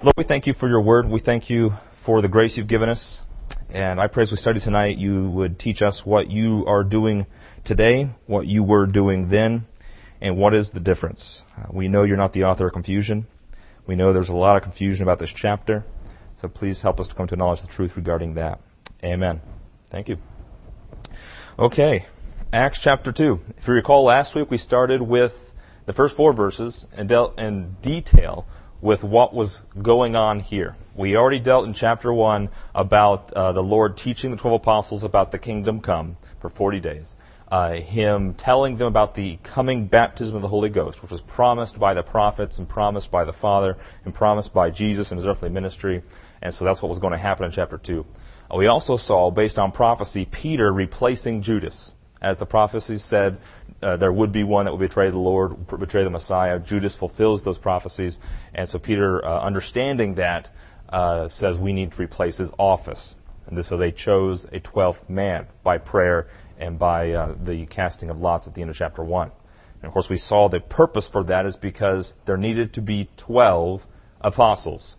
Lord, we thank you for your word. We thank you for the grace you've given us. And I pray as we study tonight, you would teach us what you are doing today, what you were doing then, and what is the difference. We know you're not the author of confusion. We know there's a lot of confusion about this chapter. So please help us to come to knowledge the truth regarding that. Amen. Thank you. Okay, Acts chapter 2. If you recall, last week we started with the first 4 verses and dealt in detail with what was going on here. We already dealt in chapter 1 about the Lord teaching the 12 apostles about the kingdom come for 40 days. Him telling them about the coming baptism of the Holy Ghost, which was promised by the prophets and promised by the Father and promised by Jesus in his earthly ministry. And so that's what was going to happen in chapter 2. We also saw, based on prophecy, Peter replacing Judas. As the prophecies said, there would be one that would betray the Lord, betray the Messiah. Judas fulfills those prophecies. And so Peter, understanding that, says we need to replace his office. And so they chose a 12th man by prayer and by the casting of lots at the end of chapter 1. And of course we saw the purpose for that is because there needed to be 12 apostles.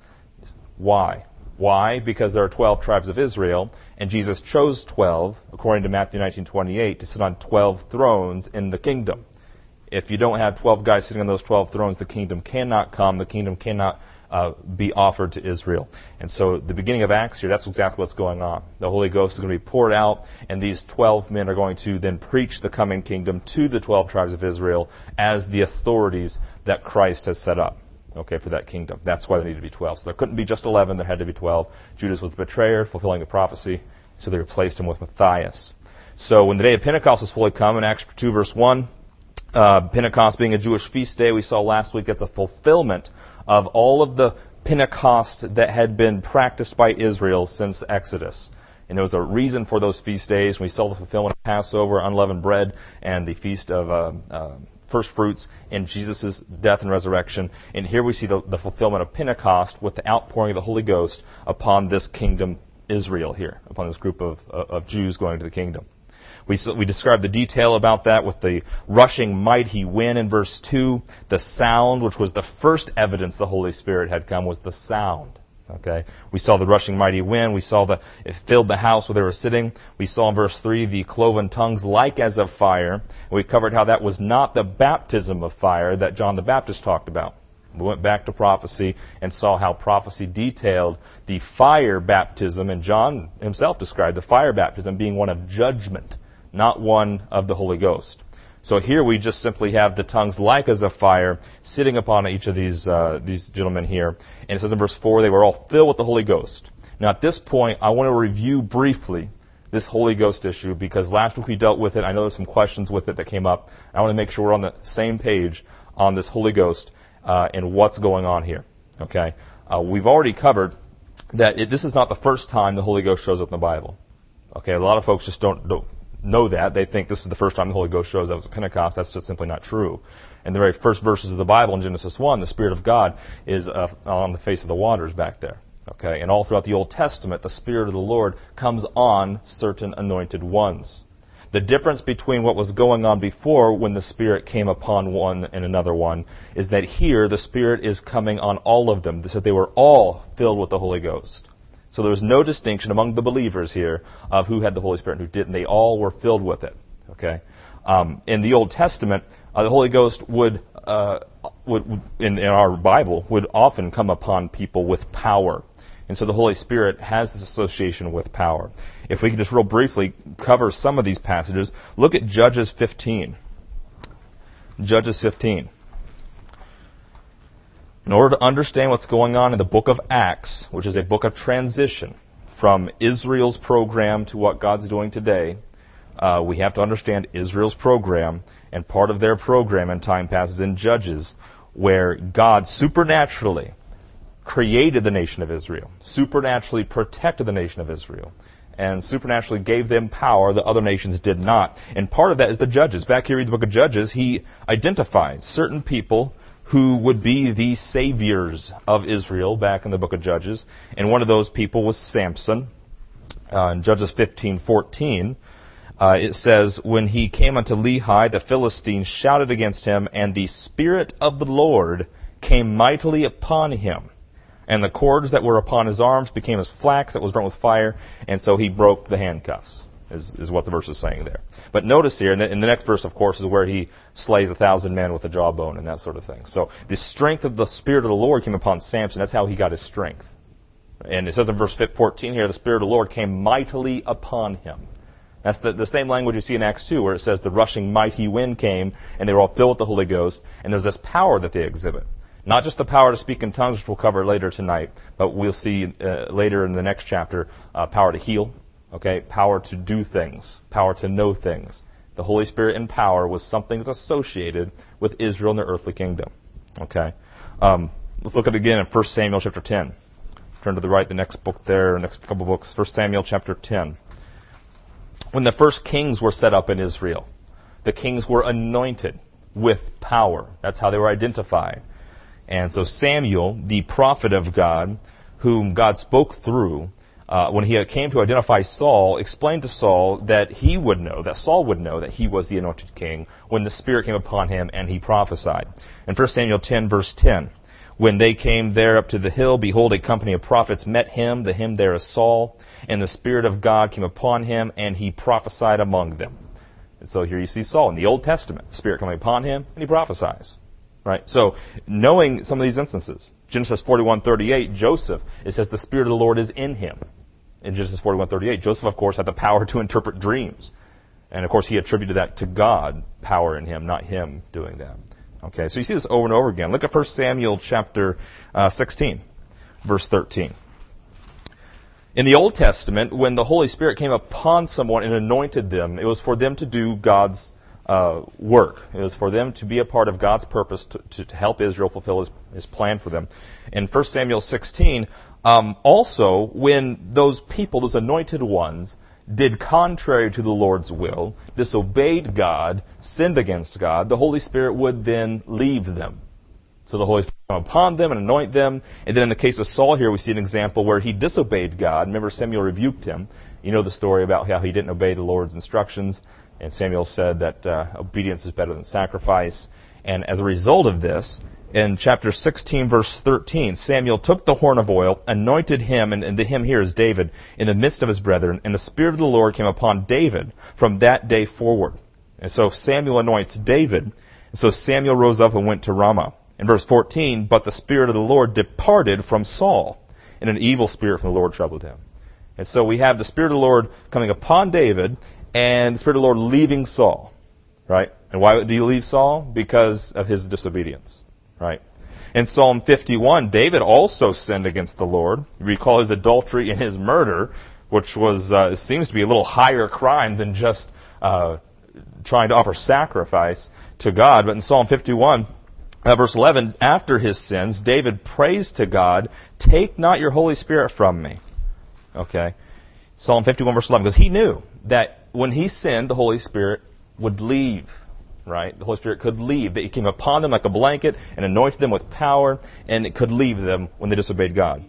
Why? Why? Because there are 12 tribes of Israel, and Jesus chose 12, according to Matthew 19:28, to sit on 12 thrones in the kingdom. If you don't have 12 guys sitting on those 12 thrones, the kingdom cannot come, the kingdom cannot be offered to Israel. And so the beginning of Acts here, that's exactly what's going on. The Holy Ghost is going to be poured out, and these 12 men are going to then preach the coming kingdom to the 12 tribes of Israel as the authorities that Christ has set up. Okay, for that kingdom. That's why there needed to be 12. So there couldn't be just 11, there had to be 12. Judas was the betrayer, fulfilling the prophecy, so they replaced him with Matthias. So when the day of Pentecost was fully come, in Acts 2 verse 1, Pentecost being a Jewish feast day, we saw last week that's a fulfillment of all of the Pentecost that had been practiced by Israel since Exodus. And there was a reason for those feast days. We saw the fulfillment of Passover, unleavened bread, and the feast of first fruits in Jesus' death and resurrection. And here we see the fulfillment of Pentecost with the outpouring of the Holy Ghost upon this kingdom Israel here, upon this group of Jews going to the kingdom. We described the detail about that with the rushing mighty wind in verse 2. The sound, which was the first evidence the Holy Spirit had come, was the sound. Okay, we saw the rushing mighty wind. We saw it filled the house where they were sitting. We saw in verse 3 the cloven tongues like as of fire. We covered how that was not the baptism of fire that John the Baptist talked about. We went back to prophecy and saw how prophecy detailed the fire baptism, and John himself described the fire baptism being one of judgment, not one of the Holy Ghost. So here we just simply have the tongues like as of fire sitting upon each of these gentlemen here. And it says in verse 4, they were all filled with the Holy Ghost. Now at this point, I want to review briefly this Holy Ghost issue because last week we dealt with it. I know there's some questions with it that came up. I want to make sure we're on the same page on this Holy Ghost and what's going on here. Okay, we've already covered that this is not the first time the Holy Ghost shows up in the Bible. Okay, a lot of folks just don't know that. They think this is the first time the Holy Ghost shows up at Pentecost. That's just simply not true. In the very first verses of the Bible, in Genesis 1, the Spirit of God is on the face of the waters back there. Okay, and all throughout the Old Testament, the Spirit of the Lord comes on certain anointed ones. The difference between what was going on before when the Spirit came upon one and another one is that here the Spirit is coming on all of them. So they were all filled with the Holy Ghost. So there was no distinction among the believers here of who had the Holy Spirit and who didn't. They all were filled with it. Okay. In the Old Testament, the Holy Ghost would in our Bible would often come upon people with power, and so the Holy Spirit has this association with power. If we could just real briefly cover some of these passages, look at Judges 15. Judges 15. In order to understand what's going on in the book of Acts, which is a book of transition from Israel's program to what God's doing today, we have to understand Israel's program, and part of their program in time passes in Judges, where God supernaturally created the nation of Israel, supernaturally protected the nation of Israel, and supernaturally gave them power that other nations did not. And part of that is the Judges. Back here in the book of Judges, he identified certain people who would be the saviors of Israel back in the book of Judges. And one of those people was Samson. In Judges 15:14, it says, when he came unto Lehi, the Philistines shouted against him, and the Spirit of the Lord came mightily upon him. And the cords that were upon his arms became as flax that was burnt with fire, and so he broke the handcuffs, is what the verse is saying there. But notice here, in the next verse, of course, is where he slays 1,000 men with a jawbone and that sort of thing. So the strength of the Spirit of the Lord came upon Samson. That's how he got his strength. And it says in verse 14 here, the Spirit of the Lord came mightily upon him. That's the same language you see in Acts 2, where it says the rushing mighty wind came, and they were all filled with the Holy Ghost, and there's this power that they exhibit. Not just the power to speak in tongues, which we'll cover later tonight, but we'll see later in the next chapter, power to heal, okay, power to do things, power to know things. The Holy Spirit in power was something that's associated with Israel and the earthly kingdom. Okay, let's look at it again in 1 Samuel chapter 10. Turn to the right, the next book there, next couple books, 1 Samuel chapter 10. When the first kings were set up in Israel, the kings were anointed with power. That's how they were identified. And so Samuel, the prophet of God, whom God spoke through, when he came to identify Saul, explained to Saul that he would know, that Saul would know that he was the anointed king when the Spirit came upon him and he prophesied. In 1 Samuel 10, verse 10, when they came there up to the hill, behold, a company of prophets met him. The him there is Saul, and the Spirit of God came upon him, and he prophesied among them. And so here you see Saul in the Old Testament, the Spirit coming upon him, and he prophesies. Right? So, knowing some of these instances, Genesis 41:38, Joseph, it says the Spirit of the Lord is in him. In Genesis 41:38, Joseph, of course, had the power to interpret dreams. And, of course, he attributed that to God, power in him, not him doing that. Okay, so you see this over and over again. Look at 1 Samuel chapter 16, verse 13. In the Old Testament, when the Holy Spirit came upon someone and anointed them, it was for them to do God's work. It was for them to be a part of God's purpose to help Israel fulfill His plan for them. In 1 Samuel 16, also, when those people, those anointed ones, did contrary to the Lord's will, disobeyed God, sinned against God, the Holy Spirit would then leave them. So the Holy Spirit would come upon them and anoint them. And then in the case of Saul here, we see an example where he disobeyed God. Remember, Samuel rebuked him. You know the story about how he didn't obey the Lord's instructions. And Samuel said that obedience is better than sacrifice. And as a result of this, in chapter 16, verse 13, Samuel took the horn of oil, anointed him, and the him here is David, in the midst of his brethren, and the Spirit of the Lord came upon David from that day forward. And so Samuel anoints David, and so Samuel rose up and went to Ramah. In verse 14, but the Spirit of the Lord departed from Saul, and an evil spirit from the Lord troubled him. And so we have the Spirit of the Lord coming upon David, and the Spirit of the Lord leaving Saul. Right? And why did he leave Saul? Because of his disobedience. Right? In Psalm 51, David also sinned against the Lord. You recall his adultery and his murder, which was seems to be a little higher crime than just trying to offer sacrifice to God. But in Psalm 51, verse 11, after his sins, David prays to God, "Take not your Holy Spirit from me." Okay? Psalm 51, verse 11, because he knew that when he sinned, the Holy Spirit would leave. Right? The Holy Spirit could leave. That He came upon them like a blanket and anointed them with power, and it could leave them when they disobeyed God.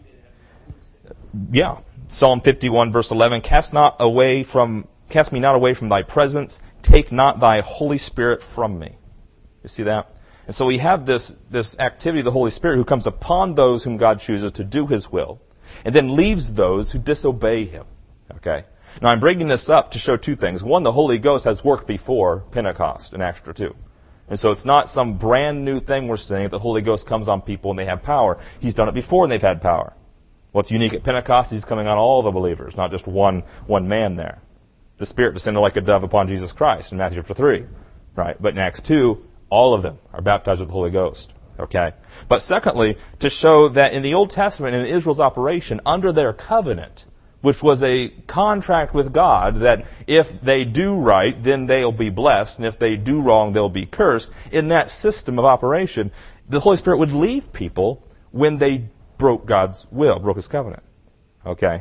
Yeah. Psalm 51, verse 11, Cast me not away from thy presence. Take not thy Holy Spirit from me. You see that? And so we have this activity of the Holy Spirit who comes upon those whom God chooses to do His will, and then leaves those who disobey Him. Okay? Now, I'm bringing this up to show two things. One, the Holy Ghost has worked before Pentecost in Acts 2. And so it's not some brand new thing we're saying that the Holy Ghost comes on people and they have power. He's done it before and they've had power. What's unique at Pentecost, He's coming on all the believers, not just one man there. The Spirit descended like a dove upon Jesus Christ in Matthew chapter 3. Right? But in Acts 2, all of them are baptized with the Holy Ghost. Okay? But secondly, to show that in the Old Testament, in Israel's operation, under their covenant, which was a contract with God that if they do right, then they'll be blessed, and if they do wrong, they'll be cursed. In that system of operation, the Holy Spirit would leave people when they broke God's will, broke His covenant. Okay?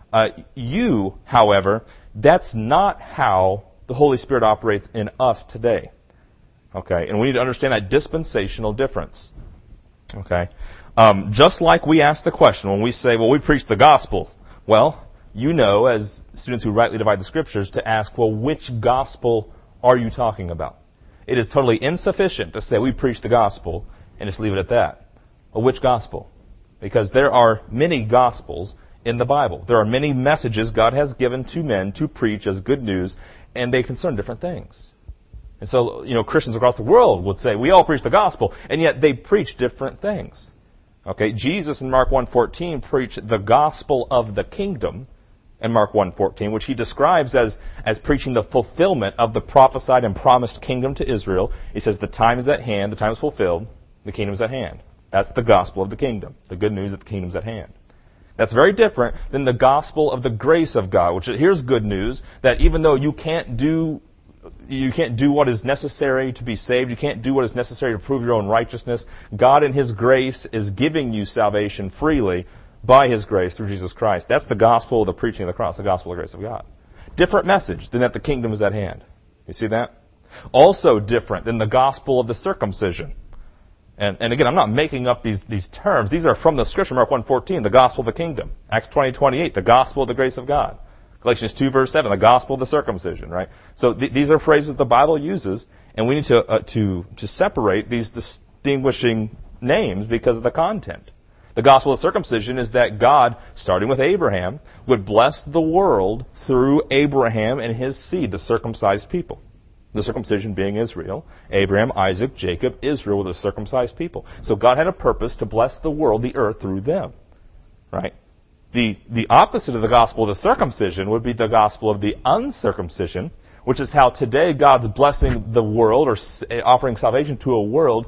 However, that's not how the Holy Spirit operates in us today. Okay? And we need to understand that dispensational difference. Okay? Just like we ask the question when we say, well, we preach the gospel. Well, you know, as students who rightly divide the Scriptures, to ask, well, which gospel are you talking about? It is totally insufficient to say we preach the gospel and just leave it at that. Well, which gospel? Because there are many gospels in the Bible. There are many messages God has given to men to preach as good news, and they concern different things. And so, Christians across the world would say, we all preach the gospel, and yet they preach different things. Okay, Jesus in Mark 1:14 preached the gospel of the kingdom in Mark 1:14, which he describes as preaching the fulfillment of the prophesied and promised kingdom to Israel. He says, the time is at hand, the time is fulfilled, the kingdom is at hand. That's the gospel of the kingdom, the good news that the kingdom is at hand. That's very different than the gospel of the grace of God, which here's good news, that even though you can't do what is necessary to be saved, you can't do what is necessary to prove your own righteousness, God in His grace is giving you salvation freely by His grace through Jesus Christ. That's the gospel of the preaching of the cross, the gospel of the grace of God. Different message than that the kingdom is at hand. You see that? Also different than the gospel of the circumcision. And again, I'm not making up these terms. These are from the Scripture, Mark 1:14, the gospel of the kingdom. Acts 20:28, the gospel of the grace of God. Galatians 2:7, the gospel of the circumcision, right? So these are phrases the Bible uses, and we need to separate these distinguishing names because of the content. The gospel of circumcision is that God, starting with Abraham, would bless the world through Abraham and his seed, the circumcised people. The circumcision being Israel. Abraham, Isaac, Jacob, Israel were the circumcised people. So God had a purpose to bless the world, the earth, through them. Right? The opposite of the gospel of the circumcision would be the gospel of the uncircumcision, which is how today God's blessing the world or offering salvation to a world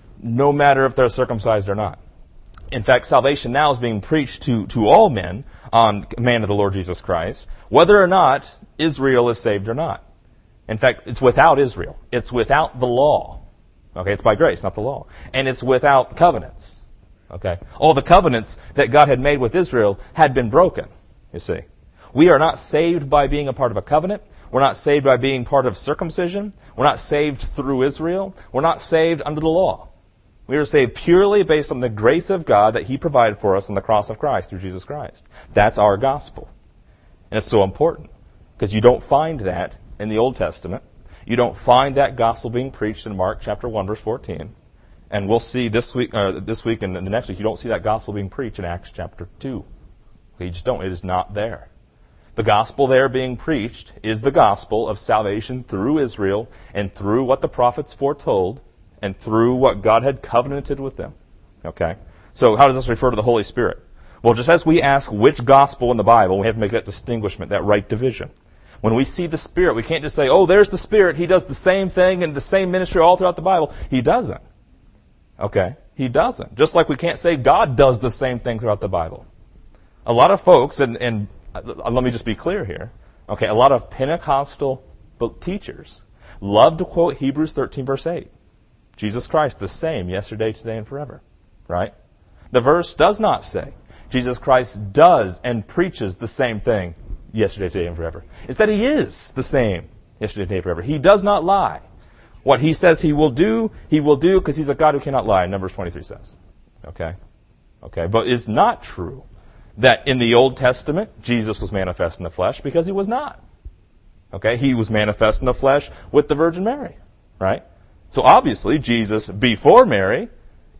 no matter if they're circumcised or not. In fact, salvation now is being preached to all men on command of the Lord Jesus Christ, whether or not Israel is saved or not. In fact, it's without Israel. It's without the law. Okay, it's by grace, not the law. And it's without covenants. Okay, all the covenants that God had made with Israel had been broken, you see. We are not saved by being a part of a covenant. We're not saved by being part of circumcision. We're not saved through Israel. We're not saved under the law. We are saved purely based on the grace of God that He provided for us on the cross of Christ through Jesus Christ. That's our gospel. And it's so important because you don't find that in the Old Testament. You don't find that gospel being preached in Mark chapter 1, verse 14. And we'll see this week and the next week, you don't see that gospel being preached in Acts chapter 2. You just don't. It is not there. The gospel there being preached is the gospel of salvation through Israel and through what the prophets foretold and through what God had covenanted with them. Okay? So how does this refer to the Holy Spirit? Well, just as we ask which gospel in the Bible, we have to make that distinguishment, that right division. When we see the Spirit, we can't just say, oh, there's the Spirit. He does the same thing and the same ministry all throughout the Bible. He doesn't. Okay? He doesn't. Just like we can't say God does the same thing throughout the Bible. A lot of folks, and let me just be clear here, okay, a lot of Pentecostal teachers love to quote Hebrews 13, verse 8. Jesus Christ, the same yesterday, today, and forever. Right? The verse does not say Jesus Christ does and preaches the same thing yesterday, today, and forever. It's that He is the same yesterday, today, and forever. He does not lie. What He says He will do because He's a God who cannot lie, Numbers 23 says. Okay? But it's not true that in the Old Testament, Jesus was manifest in the flesh, because He was not. Okay? He was manifest in the flesh with the Virgin Mary. Right? So obviously, Jesus, before Mary,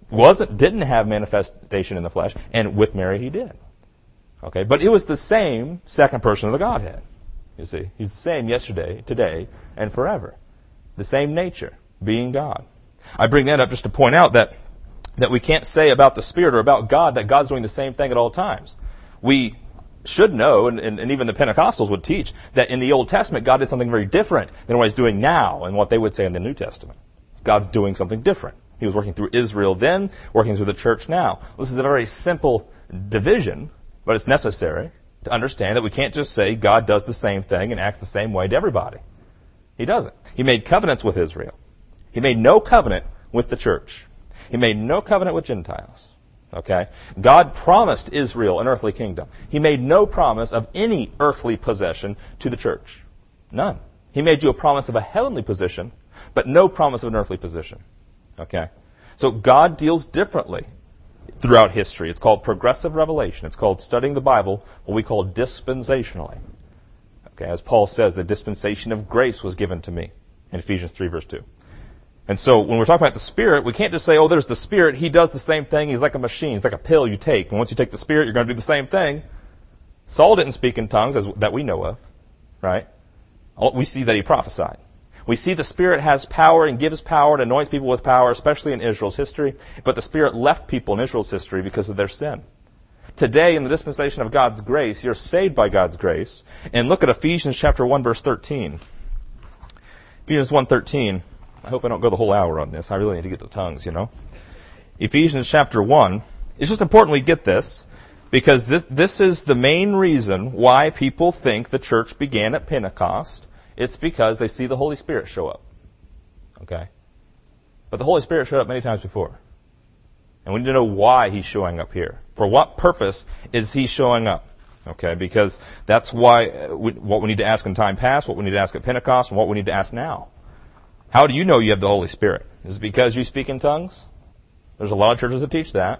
didn't have manifestation in the flesh, and with Mary He did. Okay? But it was the same second person of the Godhead. You see? He's the same yesterday, today, and forever. The same nature, being God. I bring that up just to point out that we can't say about the Spirit or about God that God's doing the same thing at all times. We should know, and even the Pentecostals would teach, that in the Old Testament God did something very different than what He's doing now and what they would say in the New Testament. God's doing something different. He was working through Israel then, working through the church now. This is a very simple division, but it's necessary to understand that we can't just say God does the same thing and acts the same way to everybody. He doesn't. He made covenants with Israel. He made no covenant with the church. He made no covenant with Gentiles. Okay? God promised Israel an earthly kingdom. He made no promise of any earthly possession to the church. None. He made you a promise of a heavenly position, but no promise of an earthly position. Okay? So God deals differently throughout history. It's called progressive revelation. It's called studying the Bible, what we call dispensationally. Okay, as Paul says, the dispensation of grace was given to me in Ephesians 3, verse 2. And so when we're talking about the Spirit, we can't just say, oh, there's the Spirit. He does the same thing. He's like a machine. It's like a pill you take. And once you take the Spirit, you're going to do the same thing. Saul didn't speak in tongues that we know of, right? We see that he prophesied. We see the Spirit has power and gives power and anoints people with power, especially in Israel's history. But the Spirit left people in Israel's history because of their sin. Today, in the dispensation of God's grace, you're saved by God's grace. And look at Ephesians chapter 1, verse 13. Ephesians 1:13. I hope I don't go the whole hour on this. I really need to get the tongues, you know. Ephesians chapter 1. It's just important we get this, because this is the main reason why people think the church began at Pentecost. It's because they see the Holy Spirit show up. Okay? But the Holy Spirit showed up many times before. And we need to know why He's showing up here. For what purpose is He showing up? Okay? Because that's why what we need to ask in time past, what we need to ask at Pentecost, and what we need to ask now. How do you know you have the Holy Spirit? Is it because you speak in tongues? There's a lot of churches that teach that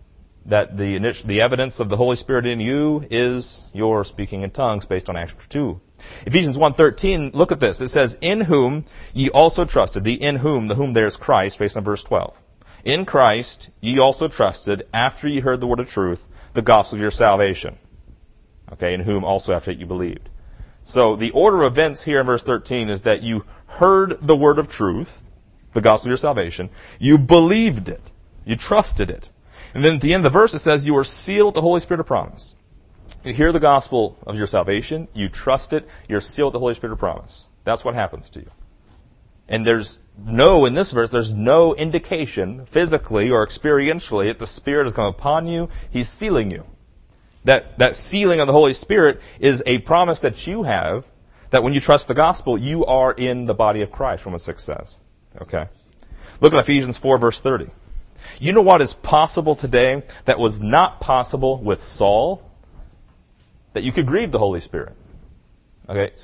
the evidence of the Holy Spirit in you is your speaking in tongues based on Acts 2. Ephesians 1:13, look at this. It says, in whom ye also trusted. The whom there is Christ, based on verse 12. In Christ ye also trusted, after ye heard the word of truth, the gospel of your salvation. Okay, in whom also after it you believed. So the order of events here in verse 13 is that you heard the word of truth, the gospel of your salvation. You believed it. You trusted it. And then at the end of the verse it says you were sealed with the Holy Spirit of promise. You hear the gospel of your salvation. You trust it. You're sealed with the Holy Spirit of promise. That's what happens to you. And in this verse, there's no indication physically or experientially that the Spirit has come upon you. He's sealing you. That sealing of the Holy Spirit is a promise that you have, that when you trust the gospel, you are in the body of Christ, Romans 6 says. Okay? Look at Ephesians 4, verse 30. You know what is possible today that was not possible with Saul? That you could grieve the Holy Spirit. Okay?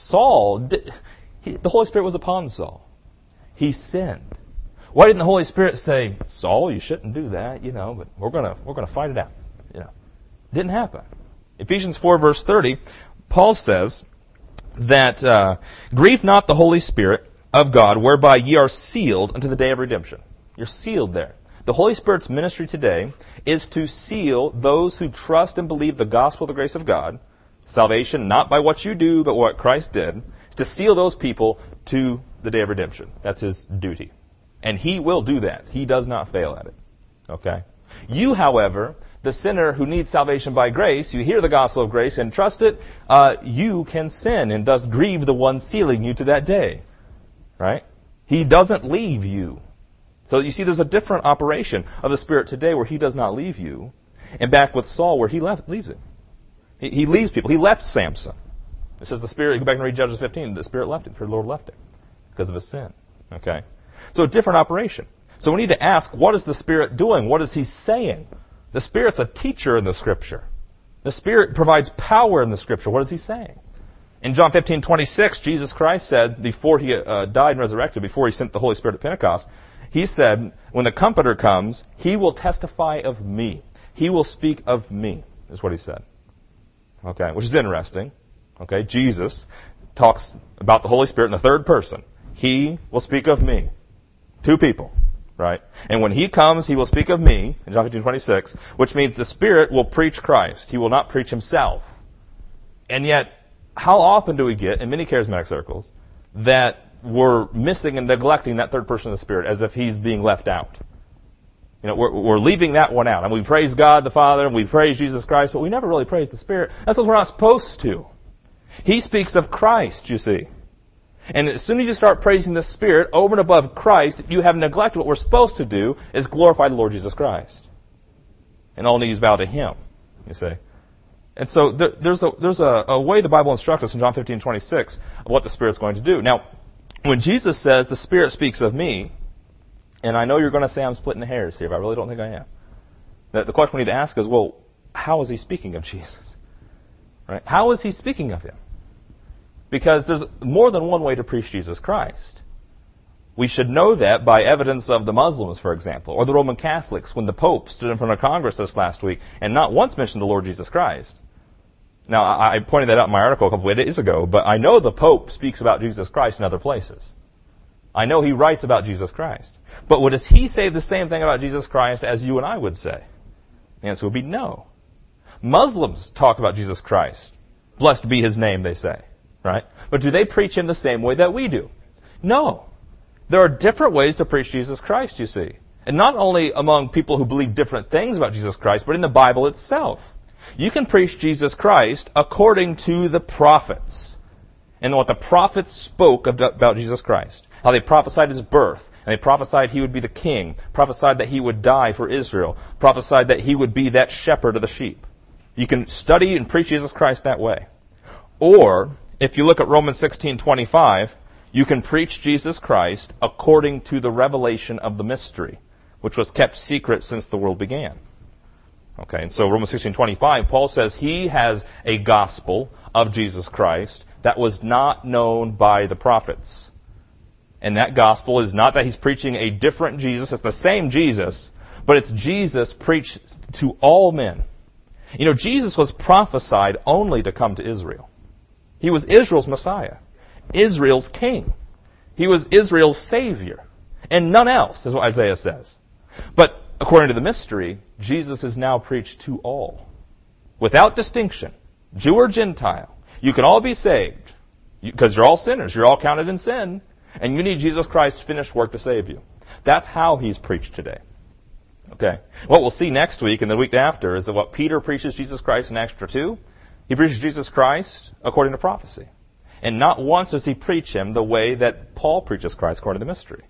The Holy Spirit was upon Saul. He sinned. Why didn't the Holy Spirit say, Saul, you shouldn't do that, but we're gonna fight it out. Didn't happen. Ephesians 4, verse 30, Paul says that grieve not the Holy Spirit of God, whereby ye are sealed unto the day of redemption. You're sealed there. The Holy Spirit's ministry today is to seal those who trust and believe the gospel of the grace of God, salvation not by what you do, but what Christ did, is to seal those people to the day of redemption. That's His duty. And He will do that. He does not fail at it. Okay? You, however, the sinner who needs salvation by grace, you hear the gospel of grace and trust it, you can sin and thus grieve the one sealing you to that day. Right? He doesn't leave you. So you see there's a different operation of the Spirit today where He does not leave you, and back with Saul where He leaves him. He leaves people. He left Samson. It says the Spirit, you go back and read Judges 15, the Spirit left him, the Lord left him because of his sin. Okay? So a different operation. So we need to ask, what is the Spirit doing? What is He saying? The Spirit's a teacher in the Scripture. The Spirit provides power in the Scripture. What is He saying? In John 15:26, Jesus Christ said, before He died and resurrected, before He sent the Holy Spirit at Pentecost, He said, when the Comforter comes, He will testify of Me. He will speak of Me, is what He said. Okay, which is interesting. Okay, Jesus talks about the Holy Spirit in the third person. He will speak of Me. Two people. Right? And when He comes, He will speak of Me, in John 15:26, which means the Spirit will preach Christ. He will not preach Himself. And yet, how often do we get, in many charismatic circles, that we're missing and neglecting that third person of the Spirit as if He's being left out? We're leaving that one out. And we praise God the Father, and we praise Jesus Christ, but we never really praise the Spirit. That's what we're not supposed to. He speaks of Christ, you see. And as soon as you start praising the Spirit over and above Christ, you have neglected what we're supposed to do, is glorify the Lord Jesus Christ. And all knees bow to Him, you see. And so there's a way the Bible instructs us in John 15:26 of what the Spirit's going to do. Now, when Jesus says, the Spirit speaks of Me, and I know you're going to say I'm splitting hairs here, but I really don't think I am. The question we need to ask is, well, how is He speaking of Jesus? Right? How is He speaking of Him? Because there's more than one way to preach Jesus Christ. We should know that by evidence of the Muslims, for example, or the Roman Catholics, when the Pope stood in front of Congress this last week and not once mentioned the Lord Jesus Christ. Now, I pointed that out in my article a couple of days ago, but I know the Pope speaks about Jesus Christ in other places. I know he writes about Jesus Christ. But does he say the same thing about Jesus Christ as you and I would say? The answer would be no. Muslims talk about Jesus Christ. Blessed be his name, they say. Right? But do they preach him the same way that we do? No. There are different ways to preach Jesus Christ, you see. And not only among people who believe different things about Jesus Christ, but in the Bible itself. You can preach Jesus Christ according to the prophets. And what the prophets spoke about Jesus Christ. How they prophesied his birth. And they prophesied he would be the king. Prophesied that he would die for Israel. Prophesied that he would be that shepherd of the sheep. You can study and preach Jesus Christ that way. Or, if you look at Romans 16:25, you can preach Jesus Christ according to the revelation of the mystery, which was kept secret since the world began. Okay, and so Romans 16:25, Paul says he has a gospel of Jesus Christ that was not known by the prophets. And that gospel is not that he's preaching a different Jesus, it's the same Jesus, but it's Jesus preached to all men. You know, Jesus was prophesied only to come to Israel. He was Israel's Messiah, Israel's king. He was Israel's Savior, and none else, is what Isaiah says. But according to the mystery, Jesus is now preached to all, without distinction, Jew or Gentile. You can all be saved, because you're all sinners. You're all counted in sin, and you need Jesus Christ's finished work to save you. That's how he's preached today. Okay. What we'll see next week and the week after is that what Peter preaches Jesus Christ in Acts 2, he preaches Jesus Christ according to prophecy. And not once does he preach him the way that Paul preaches Christ according to the mystery.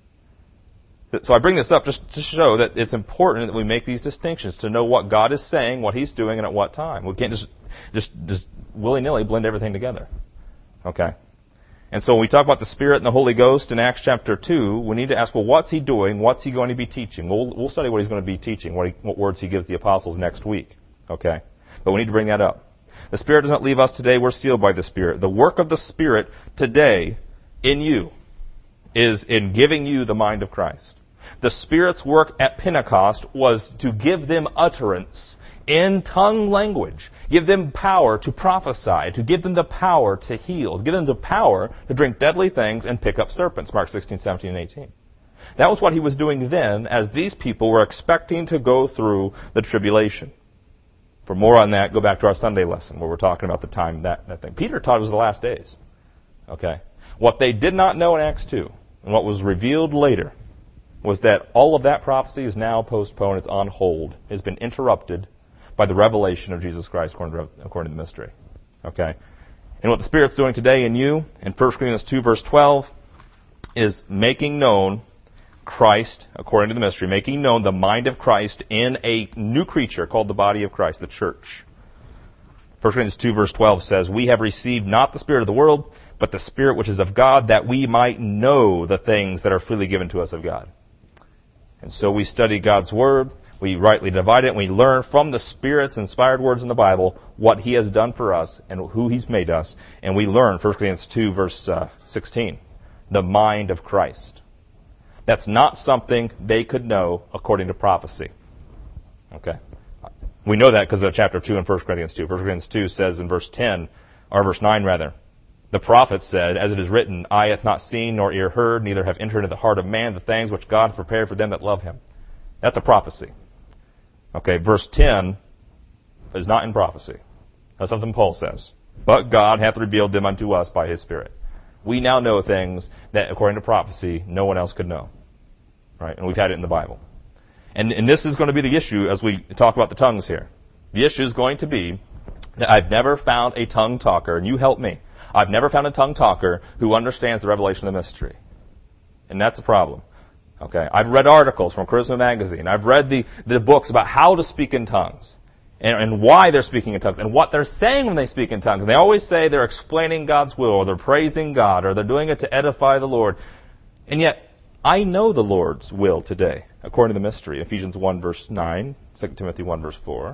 So I bring this up just to show that it's important that we make these distinctions to know what God is saying, what he's doing, and at what time. We can't just willy-nilly blend everything together. Okay? And so when we talk about the Spirit and the Holy Ghost in Acts chapter 2, we need to ask, well, what's he doing? What's he going to be teaching? We'll study what he's going to be teaching, what words he gives the apostles next week. Okay? But we need to bring that up. The Spirit does not leave us today. We're sealed by the Spirit. The work of the Spirit today in you is in giving you the mind of Christ. The Spirit's work at Pentecost was to give them utterance in tongue language, give them power to prophesy, to give them the power to heal, to give them the power to drink deadly things and pick up serpents, Mark 16, 17, and 18. That was what he was doing then, as these people were expecting to go through the tribulation. For more on that, go back to our Sunday lesson, where we're talking about the time that thing. Peter taught it was the last days. Okay? What they did not know in Acts 2, and what was revealed later, was that all of that prophecy is now postponed, it's on hold, has been interrupted by the revelation of Jesus Christ according to the mystery. Okay? And what the Spirit's doing today in you, in 1 Corinthians 2, verse 12, is making known Christ, according to the mystery, making known the mind of Christ in a new creature called the body of Christ, the church. 1 Corinthians 2, verse 12 says, "We have received not the spirit of the world, but the Spirit which is of God, that we might know the things that are freely given to us of God." And so we study God's Word, we rightly divide it, and we learn from the Spirit's inspired words in the Bible what He has done for us and who He's made us. And we learn, 1 Corinthians 2, verse 16, the mind of Christ. That's not something they could know according to prophecy. Okay? We know that because of chapter 2 in 1 Corinthians 2. 1 Corinthians 2 says in verse 10, or verse 9 rather, the prophet said, "As it is written, eye hath not seen nor ear heard, neither have entered into the heart of man the things which God hath prepared for them that love Him." That's a prophecy. Okay, verse 10 is not in prophecy. That's something Paul says. "But God hath revealed them unto us by His Spirit." We now know things that, according to prophecy, no one else could know. Right? And we've had it in the Bible. And this is going to be the issue as we talk about the tongues here. The issue is going to be that I've never found a tongue talker, and you help me. I've never found a tongue talker who understands the revelation of the mystery. And that's a problem. Okay? I've read articles from Charisma Magazine. I've read the books about how to speak in tongues. And why they're speaking in tongues. And what they're saying when they speak in tongues. And they always say they're explaining God's will, or they're praising God, or they're doing it to edify the Lord. And yet, I know the Lord's will today, according to the mystery. Ephesians 1, verse 9, 2 Timothy 1, verse 4.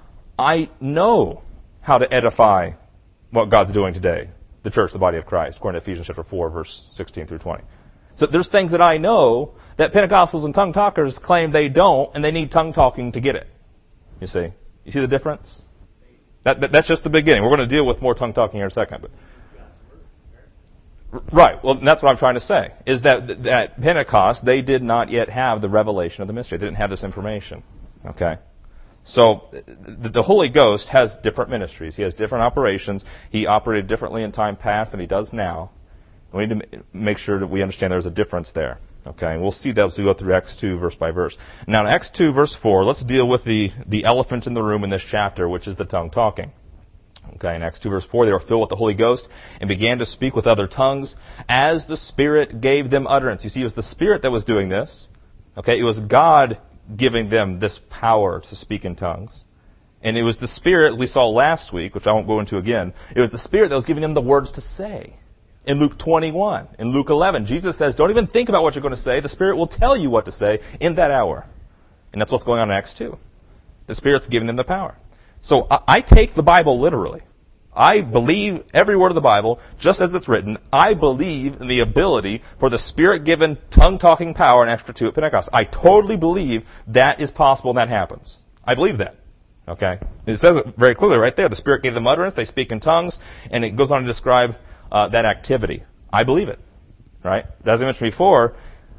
I know how to edify what God's doing today, the church, the body of Christ, according to Ephesians chapter 4, verse 16 through 20. So there's things that I know that Pentecostals and tongue talkers claim they don't, and they need tongue talking to get it. You see? You see the difference? That's just the beginning. We're going to deal with more tongue talking here in a second. But Right. Well, that's what I'm trying to say, is that at Pentecost, they did not yet have the revelation of the mystery. They didn't have this information. Okay? So the Holy Ghost has different ministries. He has different operations. He operated differently in time past than he does now. We need to make sure that we understand there's a difference there. Okay? And we'll see that as we go through Acts 2 verse by verse. Now in Acts 2 verse 4, let's deal with the elephant in the room in this chapter, which is the tongue talking. Okay, in Acts 2 verse 4, they were filled with the Holy Ghost and began to speak with other tongues as the Spirit gave them utterance. You see, it was the Spirit that was doing this. Okay, it was God giving them this power to speak in tongues. And it was the Spirit we saw last week, which I won't go into again. It was the Spirit that was giving them the words to say. In Luke 21, in Luke 11, Jesus says, don't even think about what you're going to say. The Spirit will tell you what to say in that hour. And that's what's going on in Acts 2. The Spirit's giving them the power. So I take the Bible literally. I believe every word of the Bible, just as it's written. I believe in the ability for the Spirit-given tongue-talking power in Acts 2 at Pentecost. I totally believe that is possible and that happens. I believe that. Okay? It says it very clearly right there. The Spirit gave them utterance. They speak in tongues. And it goes on to describe that activity. I believe it. Right? As I mentioned before,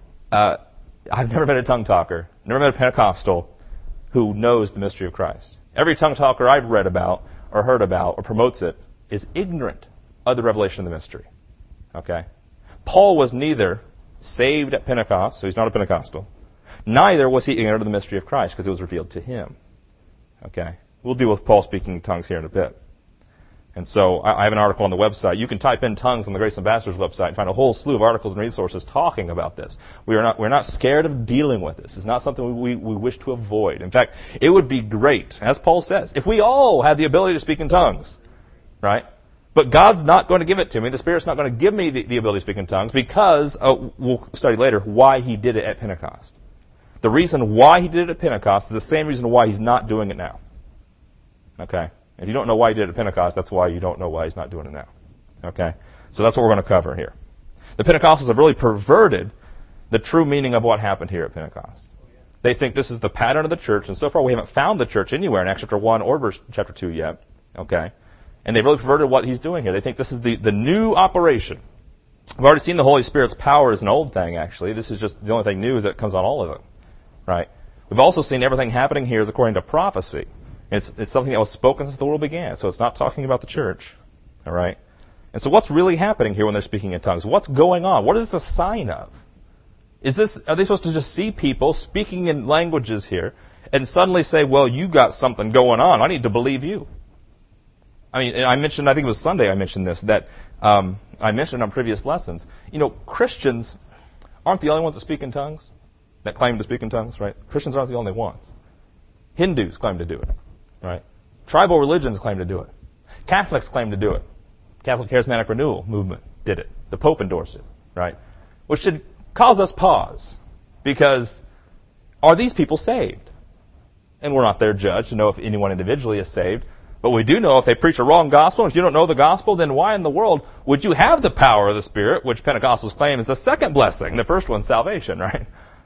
I've never met a tongue talker, never met a Pentecostal who knows the mystery of Christ. Every tongue talker I've read about or heard about or promotes it is ignorant of the revelation of the mystery. Okay? Paul was neither saved at Pentecost, so he's not a Pentecostal. Neither was he ignorant of the mystery of Christ because it was revealed to him. Okay? We'll deal with Paul speaking in tongues here in a bit. And so I have an article on the website. You can type in tongues on the Grace Ambassadors website and find a whole slew of articles and resources talking about this. We're not scared of dealing with this. It's not something we wish to avoid. In fact, it would be great, as Paul says, if we all had the ability to speak in tongues. Right? But God's not going to give it to me. The Spirit's not going to give me the ability to speak in tongues because, we'll study later, why He did it at Pentecost. The reason why He did it at Pentecost is the same reason why He's not doing it now. Okay? If you don't know why He did it at Pentecost, that's why you don't know why He's not doing it now. Okay? So that's what we're going to cover here. The Pentecostals have really perverted the true meaning of what happened here at Pentecost. They think this is the pattern of the church, and so far we haven't found the church anywhere in Acts chapter 1 or verse chapter 2 yet. Okay? And they've really perverted what He's doing here. They think this is the new operation. We've already seen the Holy Spirit's power as an old thing, actually. This is just the only thing new is that it comes on all of them. Right? We've also seen everything happening here is according to prophecy. It's something that was spoken since the world began, so it's not talking about the church. All right? And so what's really happening here when they're speaking in tongues? What's going on? What is this a sign of? Are they supposed to just see people speaking in languages here and suddenly say, well, you got something going on. I need to believe you. I mean, I mentioned, I think it was Sunday I mentioned this, that I mentioned on previous lessons. You know, Christians aren't the only ones that speak in tongues, that claim to speak in tongues, right? Christians aren't the only ones. Hindus claim to do it. Right? Tribal religions claim to do it. Catholics claim to do it. Catholic Charismatic Renewal movement did it. The Pope endorsed it. Right? Which should cause us pause. Because are these people saved? And we're not their judge to know if anyone individually is saved. But we do know if they preach a wrong gospel, if you don't know the gospel, then why in the world would you have the power of the Spirit, which Pentecostals claim is the second blessing? The first one's salvation, right?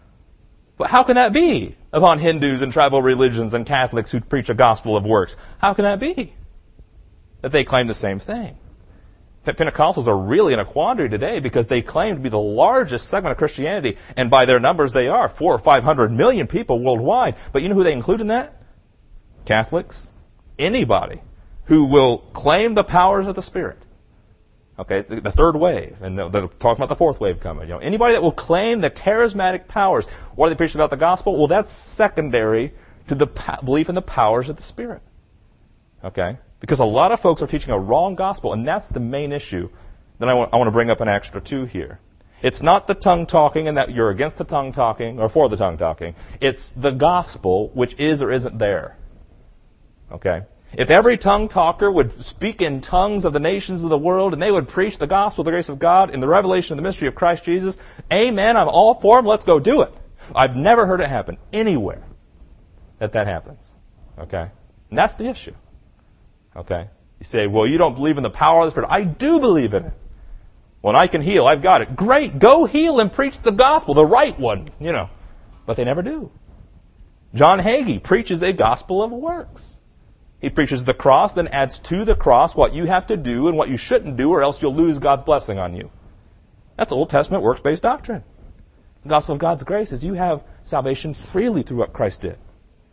But how can that be upon Hindus and tribal religions and Catholics who preach a gospel of works? How can that be? That they claim the same thing. Pentecostals are really in a quandary today because they claim to be the largest segment of Christianity, and by their numbers they are, 400 or 500 million people worldwide. But you know who they include in that? Catholics. Anybody who will claim the powers of the Spirit. Okay, the third wave, and they're talking about the fourth wave coming. You know, anybody that will claim the charismatic powers, what are they preaching about the gospel? Well, that's secondary to the belief in the powers of the Spirit. Okay, because a lot of folks are teaching a wrong gospel, and that's the main issue that I want to bring up in Acts 2 here. It's not the tongue talking, and that you're against the tongue talking or for the tongue talking. It's the gospel which is or isn't there. Okay. If every tongue talker would speak in tongues of the nations of the world and they would preach the gospel of the grace of God in the revelation of the mystery of Christ Jesus, amen, I'm all for them, let's go do it. I've never heard it happen anywhere that happens. Okay? And that's the issue. Okay? You say, well, you don't believe in the power of the Spirit. I do believe in it. When I can heal, I've got it. Great, go heal and preach the gospel, the right one, you know. But they never do. John Hagee preaches a gospel of works. He preaches the cross, then adds to the cross what you have to do and what you shouldn't do, or else you'll lose God's blessing on you. That's Old Testament works-based doctrine. The gospel of God's grace is you have salvation freely through what Christ did.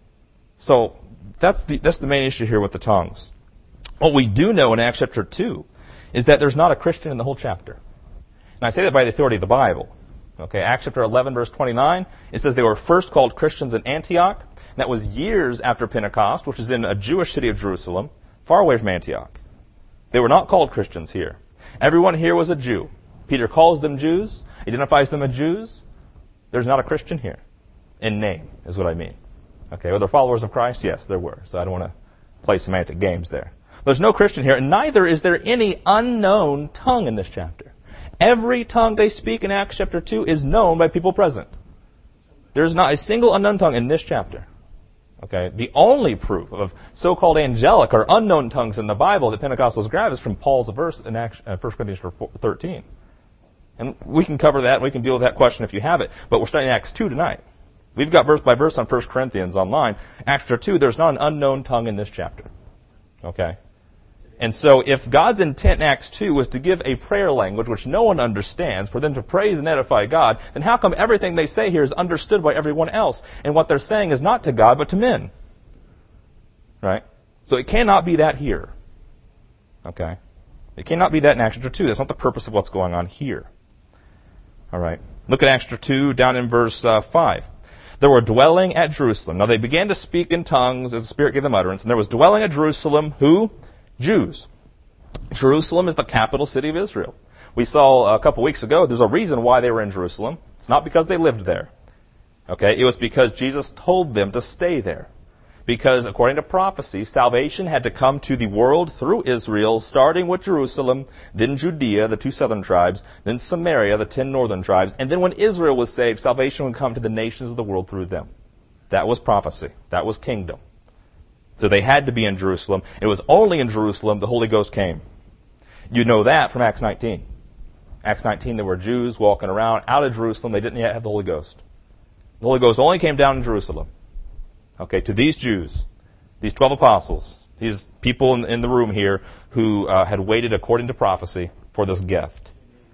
So that's the main issue here with the tongues. What we do know in Acts chapter 2 is that there's not a Christian in the whole chapter. And I say that by the authority of the Bible. Okay, Acts chapter 11, verse 29, it says they were first called Christians in Antioch. And that was years after Pentecost, which is in a Jewish city of Jerusalem, far away from Antioch. They were not called Christians here. Everyone here was a Jew. Peter calls them Jews, identifies them as Jews. There's not a Christian here. In name, is what I mean. Okay, were there followers of Christ? Yes, there were. So I don't want to play semantic games there. There's no Christian here, and neither is there any unknown tongue in this chapter. Every tongue they speak in Acts chapter 2 is known by people present. There's not a single unknown tongue in this chapter. Okay, the only proof of so-called angelic or unknown tongues in the Bible that Pentecostals grab is from Paul's verse in 1 Corinthians 13. And we can cover that, we can deal with that question if you have it, but we're studying Acts 2 tonight. We've got verse by verse on 1 Corinthians online. Acts chapter 2, there's not an unknown tongue in this chapter. Okay? And so if God's intent in Acts 2 was to give a prayer language which no one understands, for them to praise and edify God, then how come everything they say here is understood by everyone else? And what they're saying is not to God, but to men. Right? So it cannot be that here. Okay? It cannot be that in Acts chapter 2. That's not the purpose of what's going on here. All right. Look at Acts chapter 2, down in verse 5. There were dwelling at Jerusalem. Now they began to speak in tongues as the Spirit gave them utterance. And there was dwelling at Jerusalem, who? Jews. Jerusalem is the capital city of Israel. We saw a couple weeks ago, there's a reason why they were in Jerusalem. It's not because they lived there. Okay? It was because Jesus told them to stay there. Because according to prophecy, salvation had to come to the world through Israel, starting with Jerusalem, then Judea, the 2 southern tribes, then Samaria, the 10 northern tribes, and then when Israel was saved, salvation would come to the nations of the world through them. That was prophecy. That was kingdom. So they had to be in Jerusalem. It was only in Jerusalem the Holy Ghost came. You know that from Acts 19. Acts 19, there were Jews walking around out of Jerusalem. They didn't yet have the Holy Ghost. The Holy Ghost only came down in Jerusalem. Okay, to these Jews, these 12 apostles, these people in the room here who had waited according to prophecy for this gift.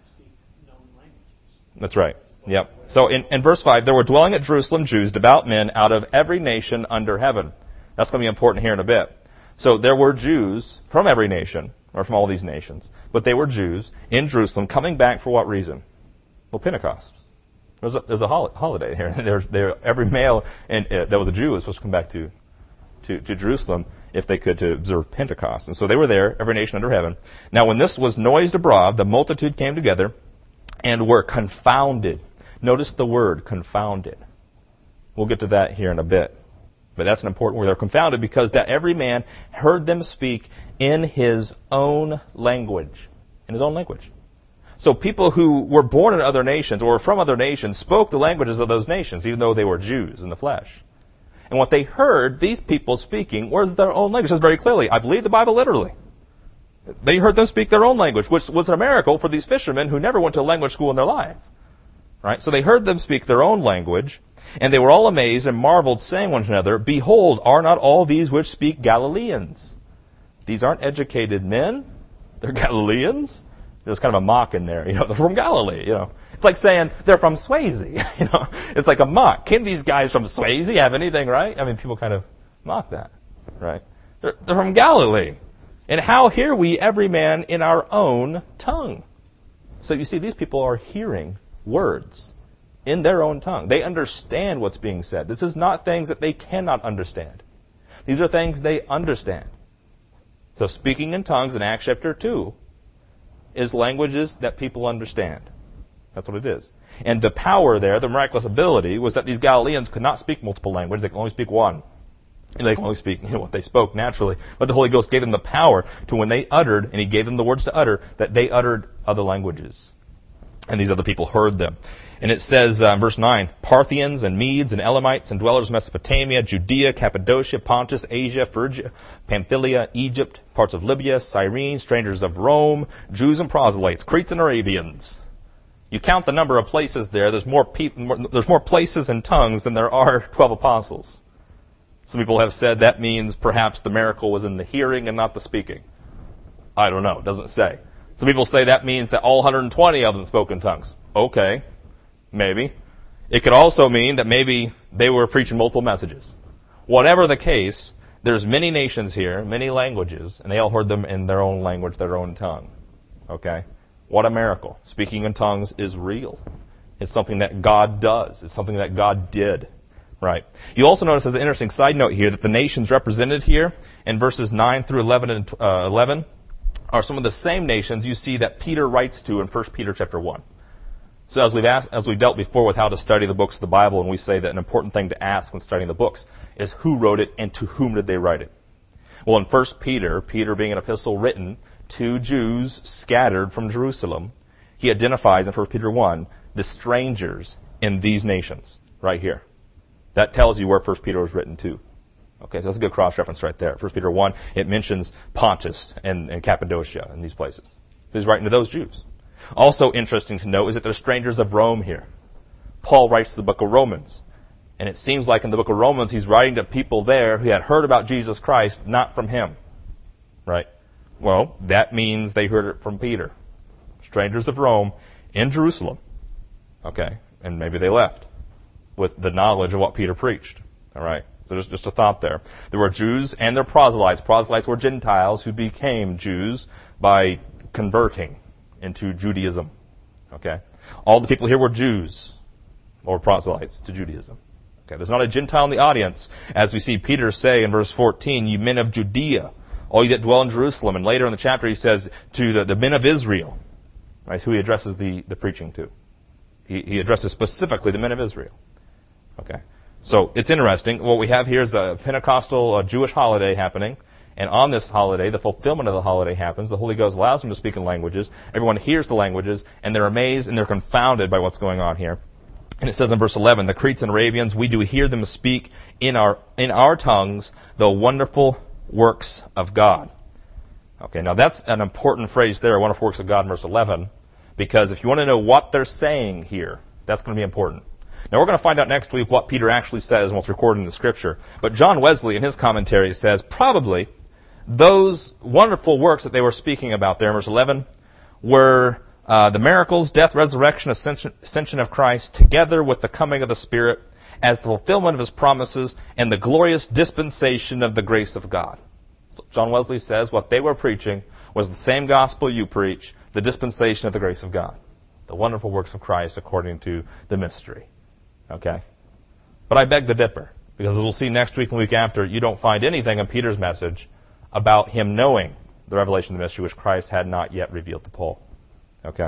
That's right. Yep. So in verse 5, there were dwelling at Jerusalem Jews, devout men, out of every nation under heaven. That's going to be important here in a bit. So there were Jews from every nation, or from all these nations, but they were Jews in Jerusalem coming back for what reason? Well, Pentecost. There's a holiday here. Every male that was a Jew was supposed to come back to Jerusalem if they could to observe Pentecost. And so they were there, every nation under heaven. Now when this was noised abroad, the multitude came together and were confounded. Notice the word, confounded. We'll get to that here in a bit. But that's an important word. They're confounded because that every man heard them speak in his own language. In his own language. So people who were born in other nations or were from other nations spoke the languages of those nations, even though they were Jews in the flesh. And what they heard these people speaking was their own language. It says very clearly, I believe the Bible literally. They heard them speak their own language, which was a miracle for these fishermen who never went to a language school in their life. Right? So they heard them speak their own language, and they were all amazed and marveled, saying one to another, Behold, are not all these which speak Galileans? These aren't educated men. They're Galileans. There's kind of a mock in there. They're from Galilee. It's like saying they're from Swayze. It's like a mock. Can these guys from Swayze have anything right? I mean, people kind of mock that, right? They're from Galilee. And how hear we every man in our own tongue? So you see, these people are hearing words in their own tongue. They understand what's being said. This is not things that they cannot understand. These are things they understand. So speaking in tongues in Acts chapter 2 is languages that people understand. That's what it is. And the power there, the miraculous ability, was that these Galileans could not speak multiple languages. They could only speak one. And they could only speak what they spoke naturally. But the Holy Ghost gave them the power to when they uttered, and He gave them the words to utter, that they uttered other languages. And these other people heard them. And it says, verse 9, Parthians and Medes and Elamites and dwellers of Mesopotamia, Judea, Cappadocia, Pontus, Asia, Phrygia, Pamphylia, Egypt, parts of Libya, Cyrene, strangers of Rome, Jews and proselytes, Cretes and Arabians. You count the number of places there, there's more places and tongues than there are 12 apostles. Some people have said that means perhaps the miracle was in the hearing and not the speaking. I don't know, it doesn't say. Some people say that means that all 120 of them spoke in tongues. Okay, maybe. It could also mean that maybe they were preaching multiple messages. Whatever the case, there's many nations here, many languages, and they all heard them in their own language, their own tongue. Okay? What a miracle. Speaking in tongues is real. It's something that God does. It's something that God did. Right. You also notice as an interesting side note here that the nations represented here in verses 9 through 11 and 11 are some of the same nations you see that Peter writes to in 1 Peter chapter 1. So as we've dealt before with how to study the books of the Bible, and we say that an important thing to ask when studying the books is who wrote it and to whom did they write it. Well, in 1 Peter, Peter being an epistle written to Jews scattered from Jerusalem, he identifies in 1 Peter 1 the strangers in these nations right here. That tells you where 1 Peter was written to. Okay, so that's a good cross-reference right there. 1 Peter 1, it mentions Pontus and Cappadocia and these places. He's writing to those Jews. Also interesting to note is that there's strangers of Rome here. Paul writes the book of Romans. And it seems like in the book of Romans, he's writing to people there who had heard about Jesus Christ, not from him. Right? Well, that means they heard it from Peter. Strangers of Rome in Jerusalem. Okay, and maybe they left with the knowledge of what Peter preached. All right? So just a thought there. There were Jews and their proselytes. Proselytes were Gentiles who became Jews by converting into Judaism. Okay? All the people here were Jews or proselytes to Judaism. Okay? There's not a Gentile in the audience, as we see Peter say in verse 14, "You men of Judea, all you that dwell in Jerusalem." And later in the chapter he says to the men of Israel. Right? Who he addresses the preaching to. He addresses specifically the men of Israel. Okay? So it's interesting. What we have here is a Pentecostal Jewish holiday happening. And on this holiday, the fulfillment of the holiday happens. The Holy Ghost allows them to speak in languages. Everyone hears the languages, and they're amazed and they're confounded by what's going on here. And it says in verse 11, "The Cretes and Arabians, we do hear them speak in our tongues the wonderful works of God." Okay, now that's an important phrase there, wonderful works of God in verse 11, because if you want to know what they're saying here, that's going to be important. Now we're going to find out next week what Peter actually says and what's recorded in the Scripture. But John Wesley in his commentary says probably those wonderful works that they were speaking about there in verse 11 were the miracles, death, resurrection, ascension of Christ, together with the coming of the Spirit as the fulfillment of His promises and the glorious dispensation of the grace of God. So John Wesley says what they were preaching was the same gospel you preach, the dispensation of the grace of God, the wonderful works of Christ according to the mystery. Okay? But I beg to differ, because as we'll see next week and the week after, you don't find anything in Peter's message about him knowing the revelation of the mystery which Christ had not yet revealed to Paul. Okay?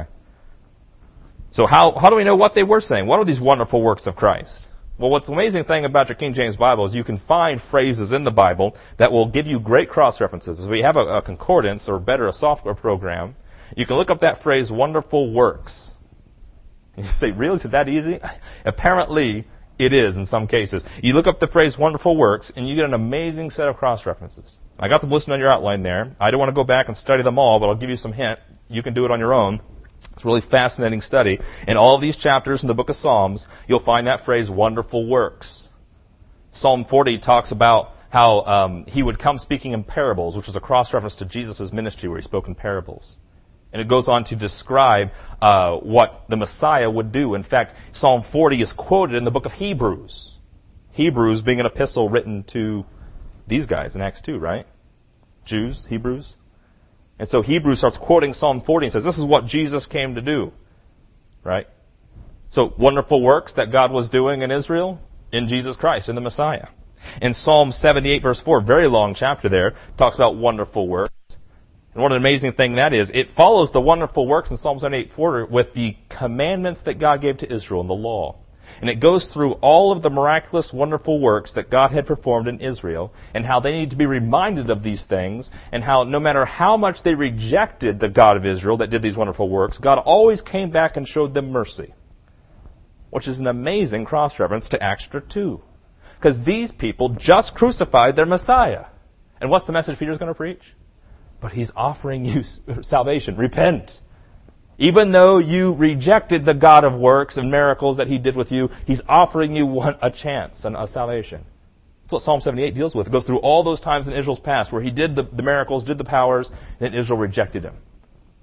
So how do we know what they were saying? What are these wonderful works of Christ? Well, what's the amazing thing about your King James Bible is you can find phrases in the Bible that will give you great cross-references. If we have a concordance, or better, a software program, you can look up that phrase, wonderful works. And you say, really? Is it that easy? Apparently, it is in some cases. You look up the phrase wonderful works, and you get an amazing set of cross-references. I got them listed on your outline there. I don't want to go back and study them all, but I'll give you some hint. You can do it on your own. It's a really fascinating study. In all of these chapters in the book of Psalms, you'll find that phrase, wonderful works. Psalm 40 talks about how he would come speaking in parables, which is a cross-reference to Jesus' ministry where he spoke in parables. And it goes on to describe what the Messiah would do. In fact, Psalm 40 is quoted in the book of Hebrews. Hebrews being an epistle written to these guys in Acts 2, right? Jews, Hebrews. And so Hebrews starts quoting Psalm 40 and says, this is what Jesus came to do. Right? So, wonderful works that God was doing in Israel, in Jesus Christ, in the Messiah. In Psalm 78, verse 4, very long chapter there, talks about wonderful works. And what an amazing thing that is. It follows the wonderful works in Psalm 78:4 with the commandments that God gave to Israel in the law. And it goes through all of the miraculous, wonderful works that God had performed in Israel and how they need to be reminded of these things and how no matter how much they rejected the God of Israel that did these wonderful works, God always came back and showed them mercy. Which is an amazing cross-reference to Acts 2. Because these people just crucified their Messiah. And what's the message Peter's going to preach? But he's offering you salvation. Repent. Even though you rejected the God of works and miracles that He did with you, He's offering you a chance and a salvation. That's what Psalm 78 deals with. It goes through all those times in Israel's past where He did the miracles, did the powers, and Israel rejected Him.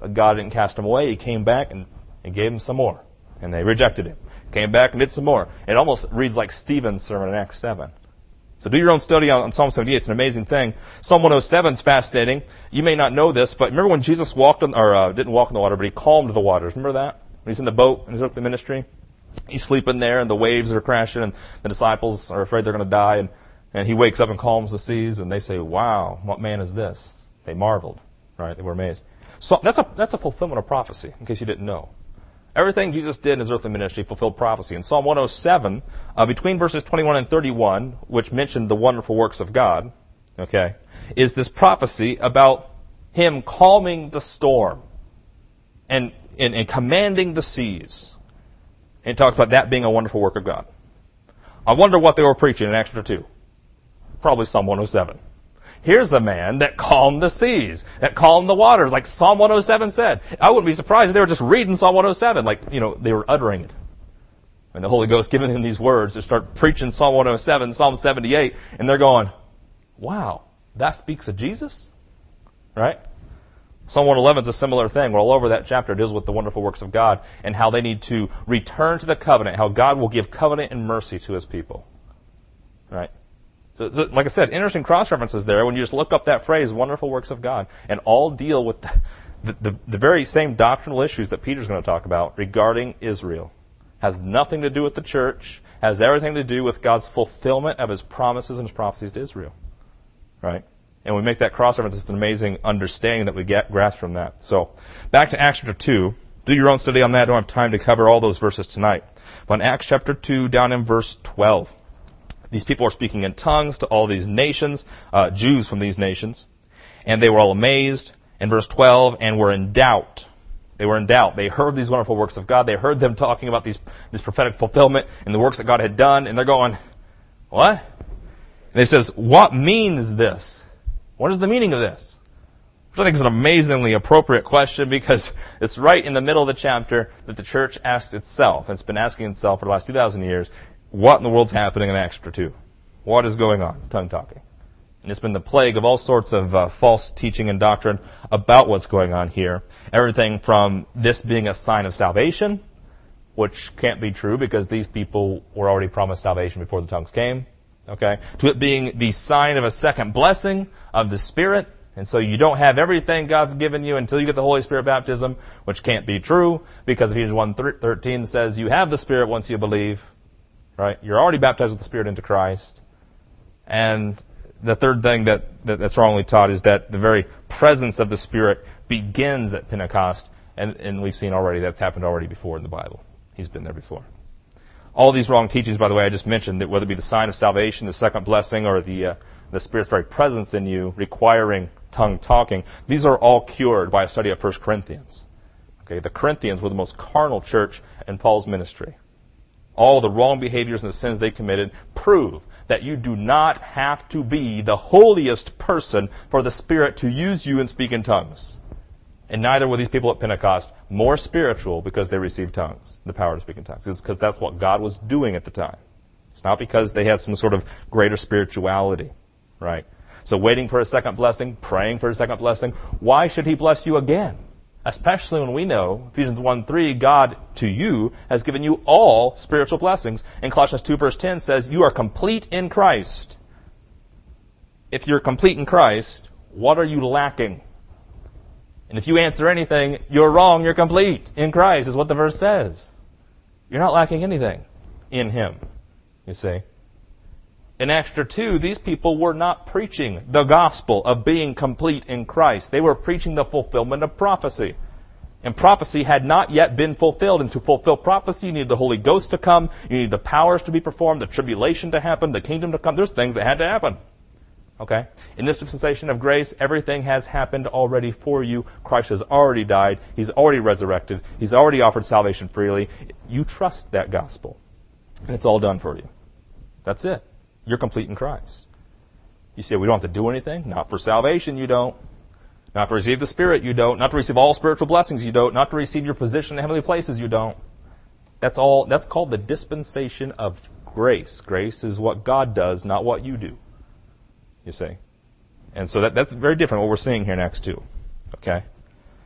But God didn't cast them away. He came back and gave them some more. And they rejected him. Came back and did some more. It almost reads like Stephen's sermon in Acts 7. So do your own study on Psalm 78. It's an amazing thing. Psalm 107 is fascinating. You may not know this, but remember when Jesus didn't walk on the water, but he calmed the waters. Remember that? When he's in the boat and he's up the ministry? He's sleeping there and the waves are crashing and the disciples are afraid they're going to die. And he wakes up and calms the seas and they say, wow, what man is this? They marveled. Right? They were amazed. So that's a fulfillment of prophecy, in case you didn't know. Everything Jesus did in his earthly ministry fulfilled prophecy. In Psalm 107, between verses 21 and 31, which mentioned the wonderful works of God, okay, is this prophecy about him calming the storm and commanding the seas. And it talks about that being a wonderful work of God. I wonder what they were preaching in Acts chapter 2. Probably Psalm 107. Here's a man that calmed the seas, that calmed the waters, like Psalm 107 said. I wouldn't be surprised if they were just reading Psalm 107, like, they were uttering it. And the Holy Ghost giving them these words to start preaching Psalm 107, Psalm 78, and they're going, wow, that speaks of Jesus? Right? Psalm 111 is a similar thing. We're all over that chapter. It deals with the wonderful works of God and how they need to return to the covenant, how God will give covenant and mercy to his people. Right? So, like I said, interesting cross-references there when you just look up that phrase, wonderful works of God, and all deal with the very same doctrinal issues that Peter's going to talk about regarding Israel. Has nothing to do with the church, has everything to do with God's fulfillment of his promises and his prophecies to Israel. Right? And we make that cross-reference. It's an amazing understanding that we grasp from that. So, back to Acts chapter 2. Do your own study on that. I don't have time to cover all those verses tonight. But in Acts chapter 2, down in verse 12, these people are speaking in tongues to all these nations, Jews from these nations. And they were all amazed, in verse 12, and were in doubt. They were in doubt. They heard these wonderful works of God. They heard them talking about this prophetic fulfillment and the works that God had done. And they're going, what? And he says, what means this? What is the meaning of this? Which I think is an amazingly appropriate question because it's right in the middle of the chapter that the church asks itself. And it's been asking itself for the last 2,000 years. What in the world's happening in Acts chapter 2? What is going on? Tongue talking. And it's been the plague of all sorts of false teaching and doctrine about what's going on here. Everything from this being a sign of salvation, which can't be true because these people were already promised salvation before the tongues came. Okay? To it being the sign of a second blessing of the Spirit. And so you don't have everything God's given you until you get the Holy Spirit baptism, which can't be true because Ephesians 1:13 says you have the Spirit once you believe. Right? You're already baptized with the Spirit into Christ. And the third thing that's wrongly taught is that the very presence of the Spirit begins at Pentecost. And we've seen already that's happened already before in the Bible. He's been there before. All these wrong teachings, by the way, I just mentioned, that whether it be the sign of salvation, the second blessing, or the Spirit's very presence in you requiring tongue talking, these are all cured by a study of 1 Corinthians. Okay, the Corinthians were the most carnal church in Paul's ministry. All the wrong behaviors and the sins they committed prove that you do not have to be the holiest person for the Spirit to use you and speak in tongues. And neither were these people at Pentecost more spiritual because they received tongues, the power to speak in tongues. It's because that's what God was doing at the time. It's not because they had some sort of greater spirituality, right? So waiting for a second blessing, praying for a second blessing, why should he bless you again? Especially when we know, Ephesians 1:3, God to you has given you all spiritual blessings. And Colossians 2 verse 10 says, you are complete in Christ. If you're complete in Christ, what are you lacking? And if you answer anything, you're wrong, you're complete in Christ, is what the verse says. You're not lacking anything in Him, you see. In Acts 2, these people were not preaching the gospel of being complete in Christ. They were preaching the fulfillment of prophecy. And prophecy had not yet been fulfilled. And to fulfill prophecy, you need the Holy Ghost to come. You need the powers to be performed, the tribulation to happen, the kingdom to come. There's things that had to happen. Okay? In this dispensation of grace, everything has happened already for you. Christ has already died. He's already resurrected. He's already offered salvation freely. You trust that gospel. And it's all done for you. That's it. You're complete in Christ. You say, we don't have to do anything? Not for salvation, you don't. Not to receive the Spirit, you don't. Not to receive all spiritual blessings, you don't. Not to receive your position in heavenly places, you don't. That's called the dispensation of grace. Grace is what God does, not what you do. You see. And so that's very different what we're seeing here in Acts 2. Okay?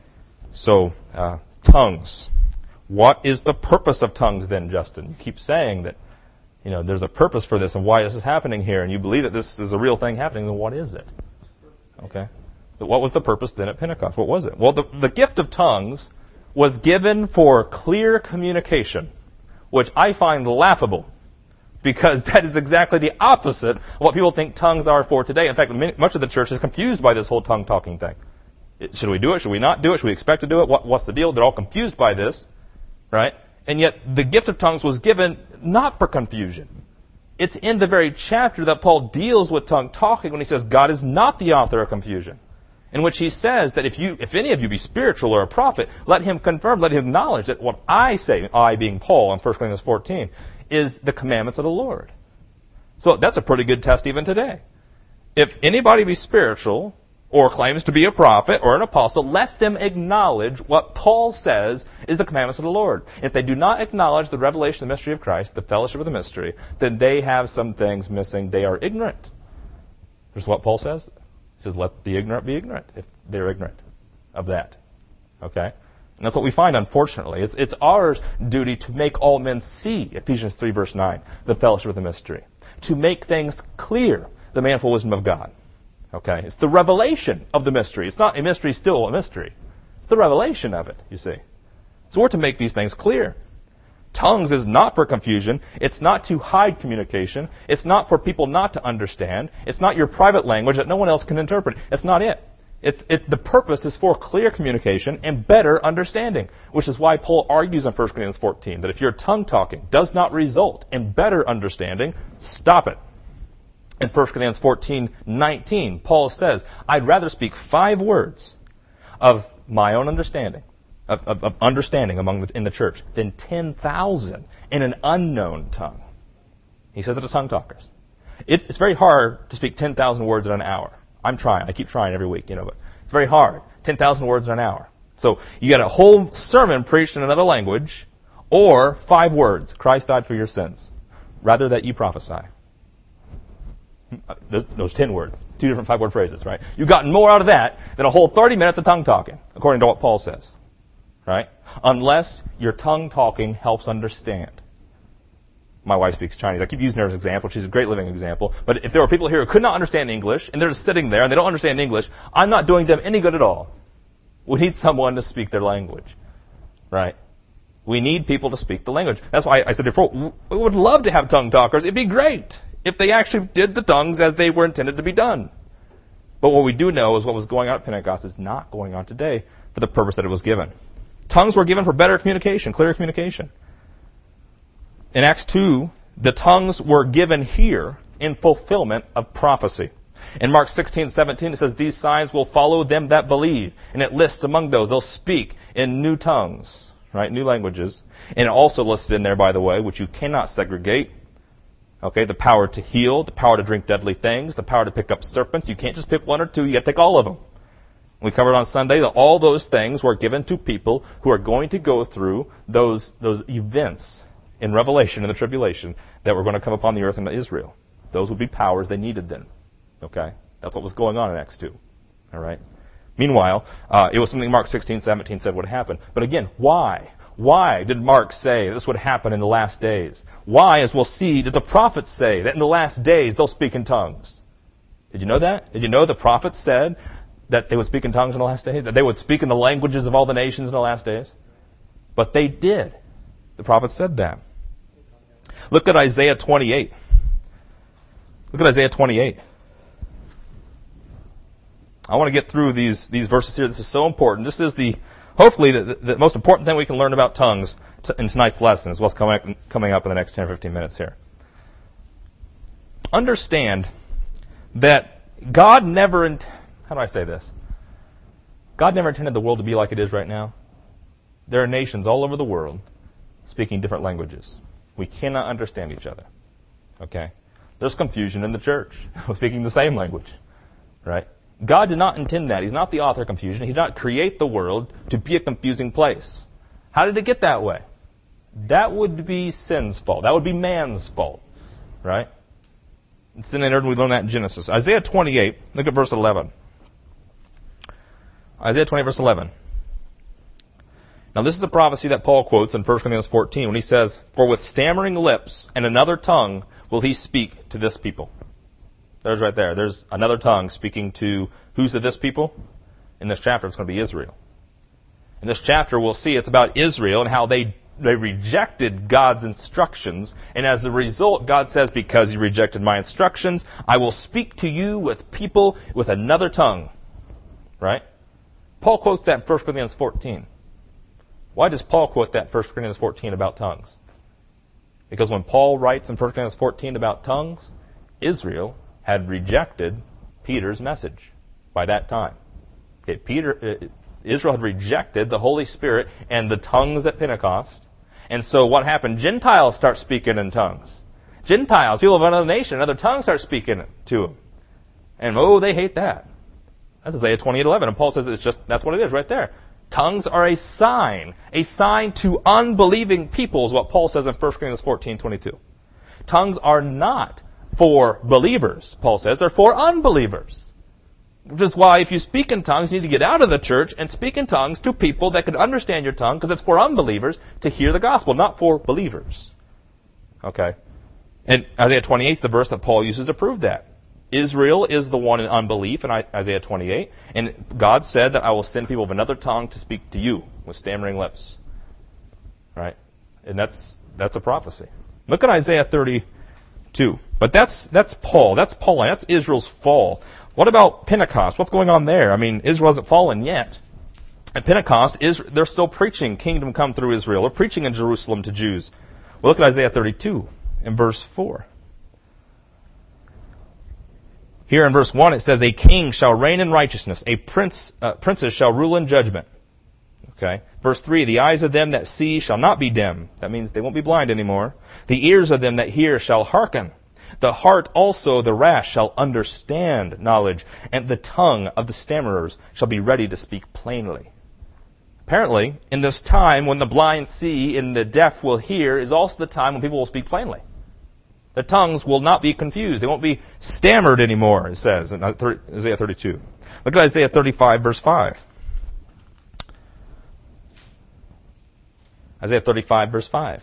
So, tongues. What is the purpose of tongues then, Justin? You keep saying that, there's a purpose for this and why this is happening here, and you believe that this is a real thing happening, then what is it? Okay. But what was the purpose then at Pentecost? What was it? Well, the gift of tongues was given for clear communication, which I find laughable, because that is exactly the opposite of what people think tongues are for today. In fact, much of the church is confused by this whole tongue-talking thing. Should we do it? Should we not do it? Should we expect to do it? What's the deal? They're all confused by this, right? And yet, the gift of tongues was given not for confusion. It's in the very chapter that Paul deals with tongue-talking when he says God is not the author of confusion, in which he says that if any of you be spiritual or a prophet, let him confirm, let him acknowledge that what I say, I being Paul in 1 Corinthians 14, is the commandments of the Lord. So that's a pretty good test even today. If anybody be spiritual or claims to be a prophet or an apostle, let them acknowledge what Paul says is the commandments of the Lord. If they do not acknowledge the revelation of the mystery of Christ, the fellowship of the mystery, then they have some things missing. They are ignorant. Here's what Paul says. He says, let the ignorant be ignorant if they're ignorant of that. Okay? And that's what we find, unfortunately. It's our duty to make all men see, Ephesians 3, verse 9, the fellowship of the mystery. To make things clear, the manifold wisdom of God. Okay? It's the revelation of the mystery. It's not a mystery, still a mystery. It's the revelation of it, you see. So we're to make these things clear. Tongues is not for confusion. It's not to hide communication. It's not for people not to understand. It's not your private language that no one else can interpret. It's not it. The purpose is for clear communication and better understanding, which is why Paul argues in 1 Corinthians 14 that if your tongue talking does not result in better understanding, stop it. In 1 Corinthians 14:19, Paul says, I'd rather speak 5 words of my own understanding, of understanding in the church, than 10,000 in an unknown tongue. He says it to tongue talkers. It's very hard to speak 10,000 words in an hour. I'm trying. I keep trying every week, but it's very hard. 10,000 words in an hour. So you got a whole sermon preached in another language, or 5 words. Christ died for your sins. Rather that you prophesy. Those 10 words. 2 different 5-word phrases, right? You've gotten more out of that than a whole 30 minutes of tongue talking, according to what Paul says. Right? Unless your tongue talking helps understand. My wife speaks Chinese. I keep using her as an example. She's a great living example. But if there were people here who could not understand English, and they're just sitting there and they don't understand English, I'm not doing them any good at all. We need someone to speak their language. Right? We need people to speak the language. That's why I said before, we would love to have tongue talkers. It'd be great if they actually did the tongues as they were intended to be done. But what we do know is what was going on at Pentecost is not going on today for the purpose that it was given. Tongues were given for better communication, clearer communication. In Acts 2, the tongues were given here in fulfillment of prophecy. In Mark 16:17, it says, these signs will follow them that believe. And it lists among those, they'll speak in new tongues, right, new languages. And it also listed in there, by the way, which you cannot segregate. Okay, the power to heal, the power to drink deadly things, the power to pick up serpents. You can't just pick 1 or 2, you got to take all of them. We covered on Sunday that all those things were given to people who are going to go through those events in Revelation and the tribulation that were going to come upon the earth and Israel. Those would be powers they needed then. Okay? That's what was going on in Acts 2. All right? Meanwhile, it was something Mark 16:17 said would happen. But again, why? Why did Mark say this would happen in the last days? Why, as we'll see, did the prophets say that in the last days they'll speak in tongues? Did you know that? Did you know the prophets said that they would speak in tongues in the last days? That they would speak in the languages of all the nations in the last days? But they did. The prophets said that. Look at Isaiah 28. Look at Isaiah 28. I want to get through these verses here. This is so important. This is hopefully the most important thing we can learn about tongues in tonight's lesson, as well as coming up in the next 10 or 15 minutes here. Understand that God never, how do I say this? God never intended the world to be like it is right now. There are nations all over the world speaking different languages. We cannot understand each other. Okay? There's confusion in the church. We're speaking the same language. Right? God did not intend that. He's not the author of confusion. He did not create the world to be a confusing place. How did it get that way? That would be sin's fault. That would be man's fault. Right? Sin entered, and we learn that in Genesis. Isaiah 28, look at verse 11. Isaiah 20, verse 11. Now this is a prophecy that Paul quotes in 1 Corinthians 14 when he says, "For with stammering lips and another tongue will he speak to this people." There's right there. There's another tongue speaking to, who's the this people? In this chapter, it's going to be Israel. In this chapter, we'll see it's about Israel and how they rejected God's instructions. And as a result, God says, because you rejected my instructions, I will speak to you with people with another tongue. Right? Paul quotes that in 1 Corinthians 14. Why does Paul quote that in 1 Corinthians 14 about tongues? Because when Paul writes in 1 Corinthians 14 about tongues, Israel had rejected Peter's message by that time. Okay, Israel had rejected the Holy Spirit and the tongues at Pentecost. And so what happened? Gentiles start speaking in tongues. Gentiles, people of another nation, another tongue start speaking to them. And they hate that. That's Isaiah 28:11. And Paul says that's what it is right there. Tongues are a sign to unbelieving people is what Paul says in 1 Corinthians 14:22. Tongues are not for believers, Paul says. They're for unbelievers. Which is why if you speak in tongues, you need to get out of the church and speak in tongues to people that can understand your tongue, because it's for unbelievers to hear the gospel, not for believers. Okay? And Isaiah 28 is the verse that Paul uses to prove that. Israel is the one in unbelief in Isaiah 28. And God said that I will send people of another tongue to speak to you with stammering lips. Right? And that's a prophecy. Look at Isaiah 32. But that's Paul. That's Pauline. That's Israel's fall. What about Pentecost? What's going on there? I mean, Israel hasn't fallen yet. At Pentecost, they're still preaching kingdom come through Israel. They're preaching in Jerusalem to Jews. Well, look at Isaiah 32 in verse 4. Here in verse 1 it says, "A king shall reign in righteousness, princes shall rule in judgment." Okay. Verse 3, "The eyes of them that see shall not be dim." That means they won't be blind anymore. "The ears of them that hear shall hearken. The heart also of the rash shall understand knowledge, and the tongue of the stammerers shall be ready to speak plainly." Apparently, in this time when the blind see and the deaf will hear is also the time when people will speak plainly. The tongues will not be confused. They won't be stammered anymore, it says in Isaiah 32. Look at Isaiah 35, verse 5. Isaiah 35, verse 5.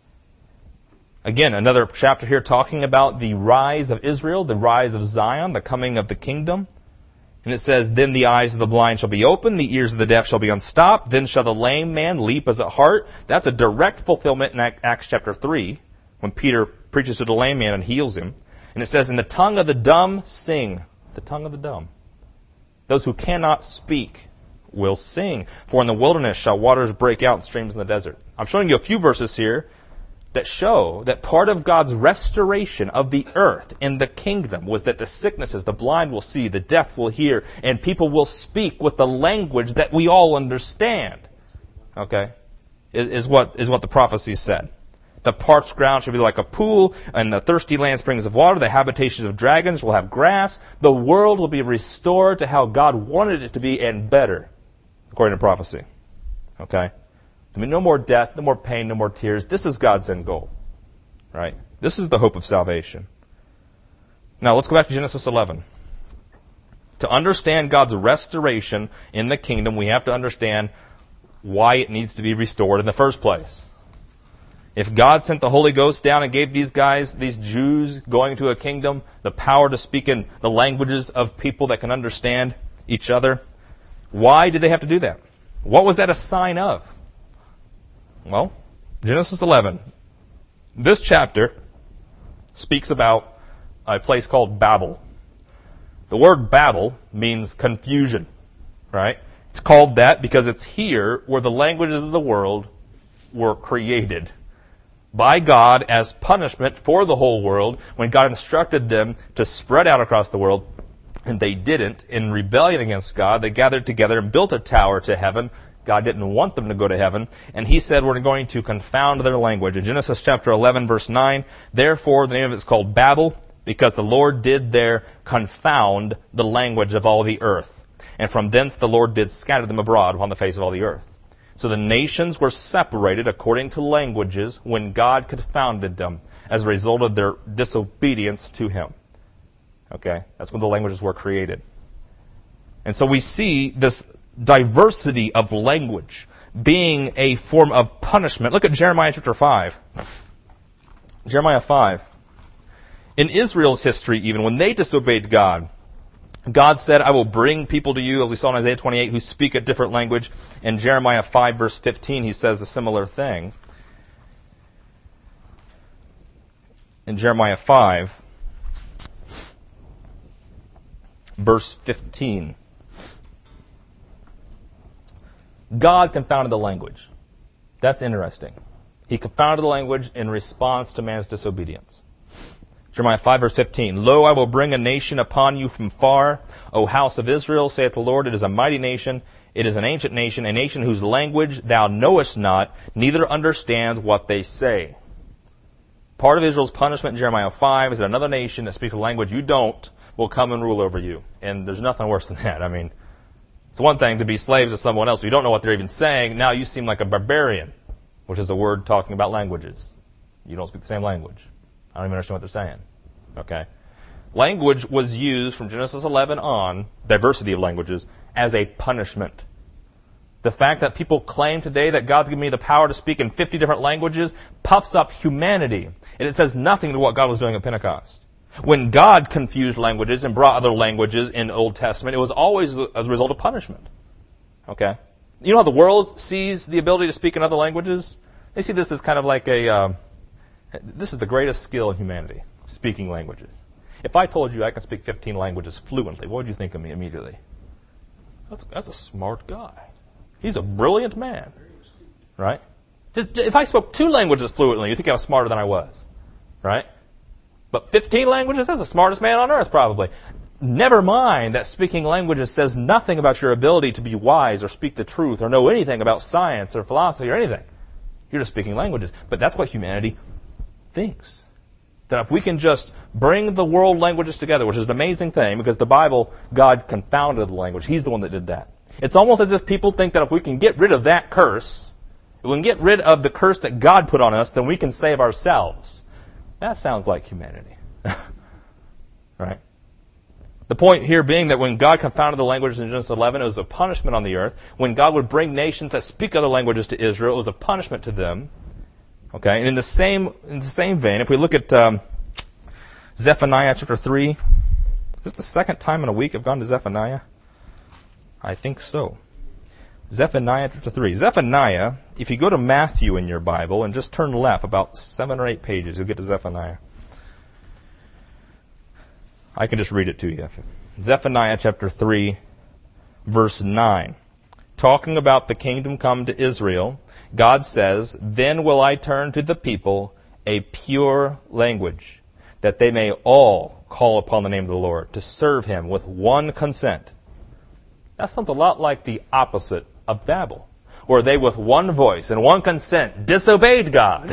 Again, another chapter here talking about the rise of Israel, the rise of Zion, the coming of the kingdom. And it says, "Then the eyes of the blind shall be opened, the ears of the deaf shall be unstopped, then shall the lame man leap as a hart." That's a direct fulfillment in Acts chapter 3, when Peter preaches to the lame man and heals him. And it says, "In the tongue of the dumb sing." The tongue of the dumb. "Those who cannot speak will sing. For in the wilderness shall waters break out and streams in the desert." I'm showing you a few verses here that show that part of God's restoration of the earth in the kingdom was that the sicknesses, the blind will see, the deaf will hear, and people will speak with the language that we all understand. Okay? Is what the prophecy said. The parched ground shall be like a pool, and the thirsty land springs of water. The habitations of dragons will have grass. The world will be restored to how God wanted it to be and better, according to prophecy. Okay? I mean, no more death, no more pain, no more tears. This is God's end goal. Right? This is the hope of salvation. Now, let's go back to Genesis 11. To understand God's restoration in the kingdom, we have to understand why it needs to be restored in the first place. If God sent the Holy Ghost down and gave these guys, these Jews going to a kingdom, the power to speak in the languages of people that can understand each other, why did they have to do that? What was that a sign of? Well, Genesis 11. This chapter speaks about a place called Babel. The word Babel means confusion, right? It's called that because it's here where the languages of the world were created by God as punishment for the whole world when God instructed them to spread out across the world, and they didn't. In rebellion against God, they gathered together and built a tower to heaven. God didn't want them to go to heaven, and He said, we're going to confound their language. In Genesis chapter 11, verse 9, "Therefore the name of it is called Babel, because the Lord did there confound the language of all the earth. And from thence the Lord did scatter them abroad upon the face of all the earth." So the nations were separated according to languages when God confounded them as a result of their disobedience to Him. Okay? That's when the languages were created. And so we see this diversity of language being a form of punishment. Look at Jeremiah chapter 5. Jeremiah 5. In Israel's history, even when they disobeyed God, God said, I will bring people to you, as we saw in Isaiah 28, who speak a different language. In Jeremiah 5, verse 15, he says a similar thing. In Jeremiah 5, verse 15, God confounded the language. That's interesting. He confounded the language in response to man's disobedience. Jeremiah 5, verse 15. Lo, I will bring a nation upon you from far. O house of Israel, saith the Lord, it is a mighty nation. It is an ancient nation, a nation whose language thou knowest not, neither understand what they say. Part of Israel's punishment in Jeremiah 5 is that another nation that speaks a language you don't will come and rule over you. And there's nothing worse than that. I mean, it's one thing to be slaves to someone else. You don't know what they're even saying. Now you seem like a barbarian, which is a word talking about languages. You don't speak the same language. I don't even understand what they're saying. Okay? Language was used from Genesis 11 on, diversity of languages, as a punishment. The fact that people claim today that God's given me the power to speak in 50 different languages puffs up humanity. And it says nothing to what God was doing at Pentecost. When God confused languages and brought other languages in the Old Testament, it was always as a result of punishment. Okay? You know how the world sees the ability to speak in other languages? They see this as kind of like this is the greatest skill in humanity, speaking languages. If I told you I can speak 15 languages fluently, what would you think of me immediately? That's a smart guy. He's a brilliant man. Right? If I spoke 2 languages fluently, you think I was smarter than I was. Right? But 15 languages, that's the smartest man on earth probably. Never mind that speaking languages says nothing about your ability to be wise or speak the truth or know anything about science or philosophy or anything. You're just speaking languages. But that's what humanity thinks. That if we can just bring the world languages together, which is an amazing thing, because the Bible, God confounded the language. He's the one that did that. It's almost as if people think that if we can get rid of that curse, if we can get rid of the curse that God put on us, then we can save ourselves. That sounds like humanity. Right? The point here being that when God confounded the languages in Genesis 11, it was a punishment on the earth. When God would bring nations that speak other languages to Israel, it was a punishment to them. Okay, and in the same vein, if we look at Zephaniah chapter 3, is this the second time in a week I've gone to Zephaniah? I think so. Zephaniah chapter 3. Zephaniah, if you go to Matthew in your Bible and just turn left about 7 or 8 pages, you'll get to Zephaniah. I can just read it to you. Zephaniah chapter 3, verse 9. Talking about the kingdom come to Israel, God says, Then will I turn to the people a pure language, that they may all call upon the name of the Lord, to serve Him with one consent. That's something a lot like the opposite of Babel, where they with one voice and one consent disobeyed God.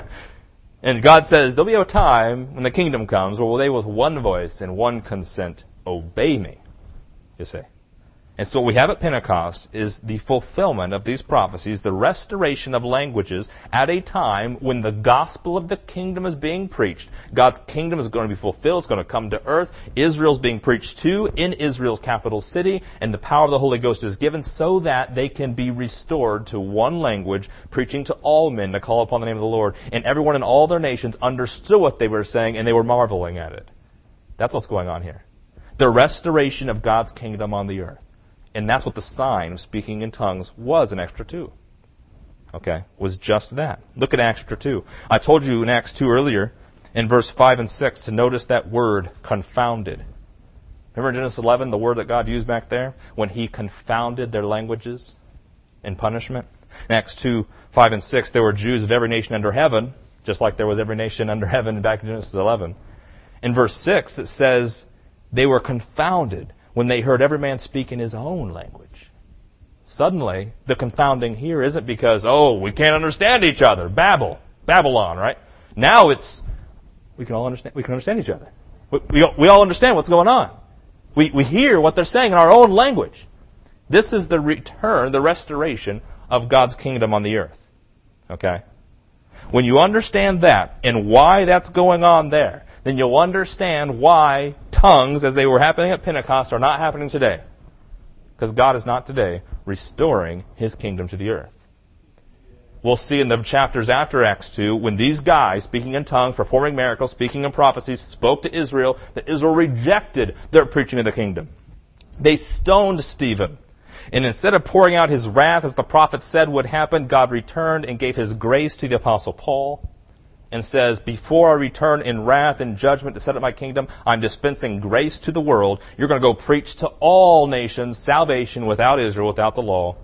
And God says, there'll be a time when the kingdom comes where they with one voice and one consent obey me, you see. And so what we have at Pentecost is the fulfillment of these prophecies, the restoration of languages at a time when the gospel of the kingdom is being preached. God's kingdom is going to be fulfilled. It's going to come to earth. Israel's being preached to in Israel's capital city, and the power of the Holy Ghost is given so that they can be restored to one language, preaching to all men to call upon the name of the Lord. And everyone in all their nations understood what they were saying, and they were marveling at it. That's what's going on here. The restoration of God's kingdom on the earth. And that's what the sign of speaking in tongues was in Acts chapter 2. Okay, was just that. Look at Acts chapter 2. I told you in Acts 2 earlier, in verse 5 and 6, to notice that word, confounded. Remember in Genesis 11, the word that God used back there? When He confounded their languages in punishment. In Acts 2, 5 and 6, there were Jews of every nation under heaven, just like there was every nation under heaven back in Genesis 11. In verse 6, it says, they were confounded when they heard every man speak in his own language. Suddenly, the confounding here isn't because, we can't understand each other. Babylon, right? Now it's, we can understand each other. We all understand what's going on. We hear what they're saying in our own language. This is the return, the restoration of God's kingdom on the earth. Okay? When you understand that and why that's going on there, then you'll understand why tongues, as they were happening at Pentecost, are not happening today. Because God is not today restoring His kingdom to the earth. We'll see in the chapters after Acts 2, when these guys, speaking in tongues, performing miracles, speaking in prophecies, spoke to Israel, that Israel rejected their preaching of the kingdom. They stoned Stephen. And instead of pouring out his wrath, as the prophet said would happen, God returned and gave his grace to the Apostle Paul and says, before I return in wrath and judgment to set up my kingdom, I'm dispensing grace to the world. You're going to go preach to all nations salvation without Israel, without the law,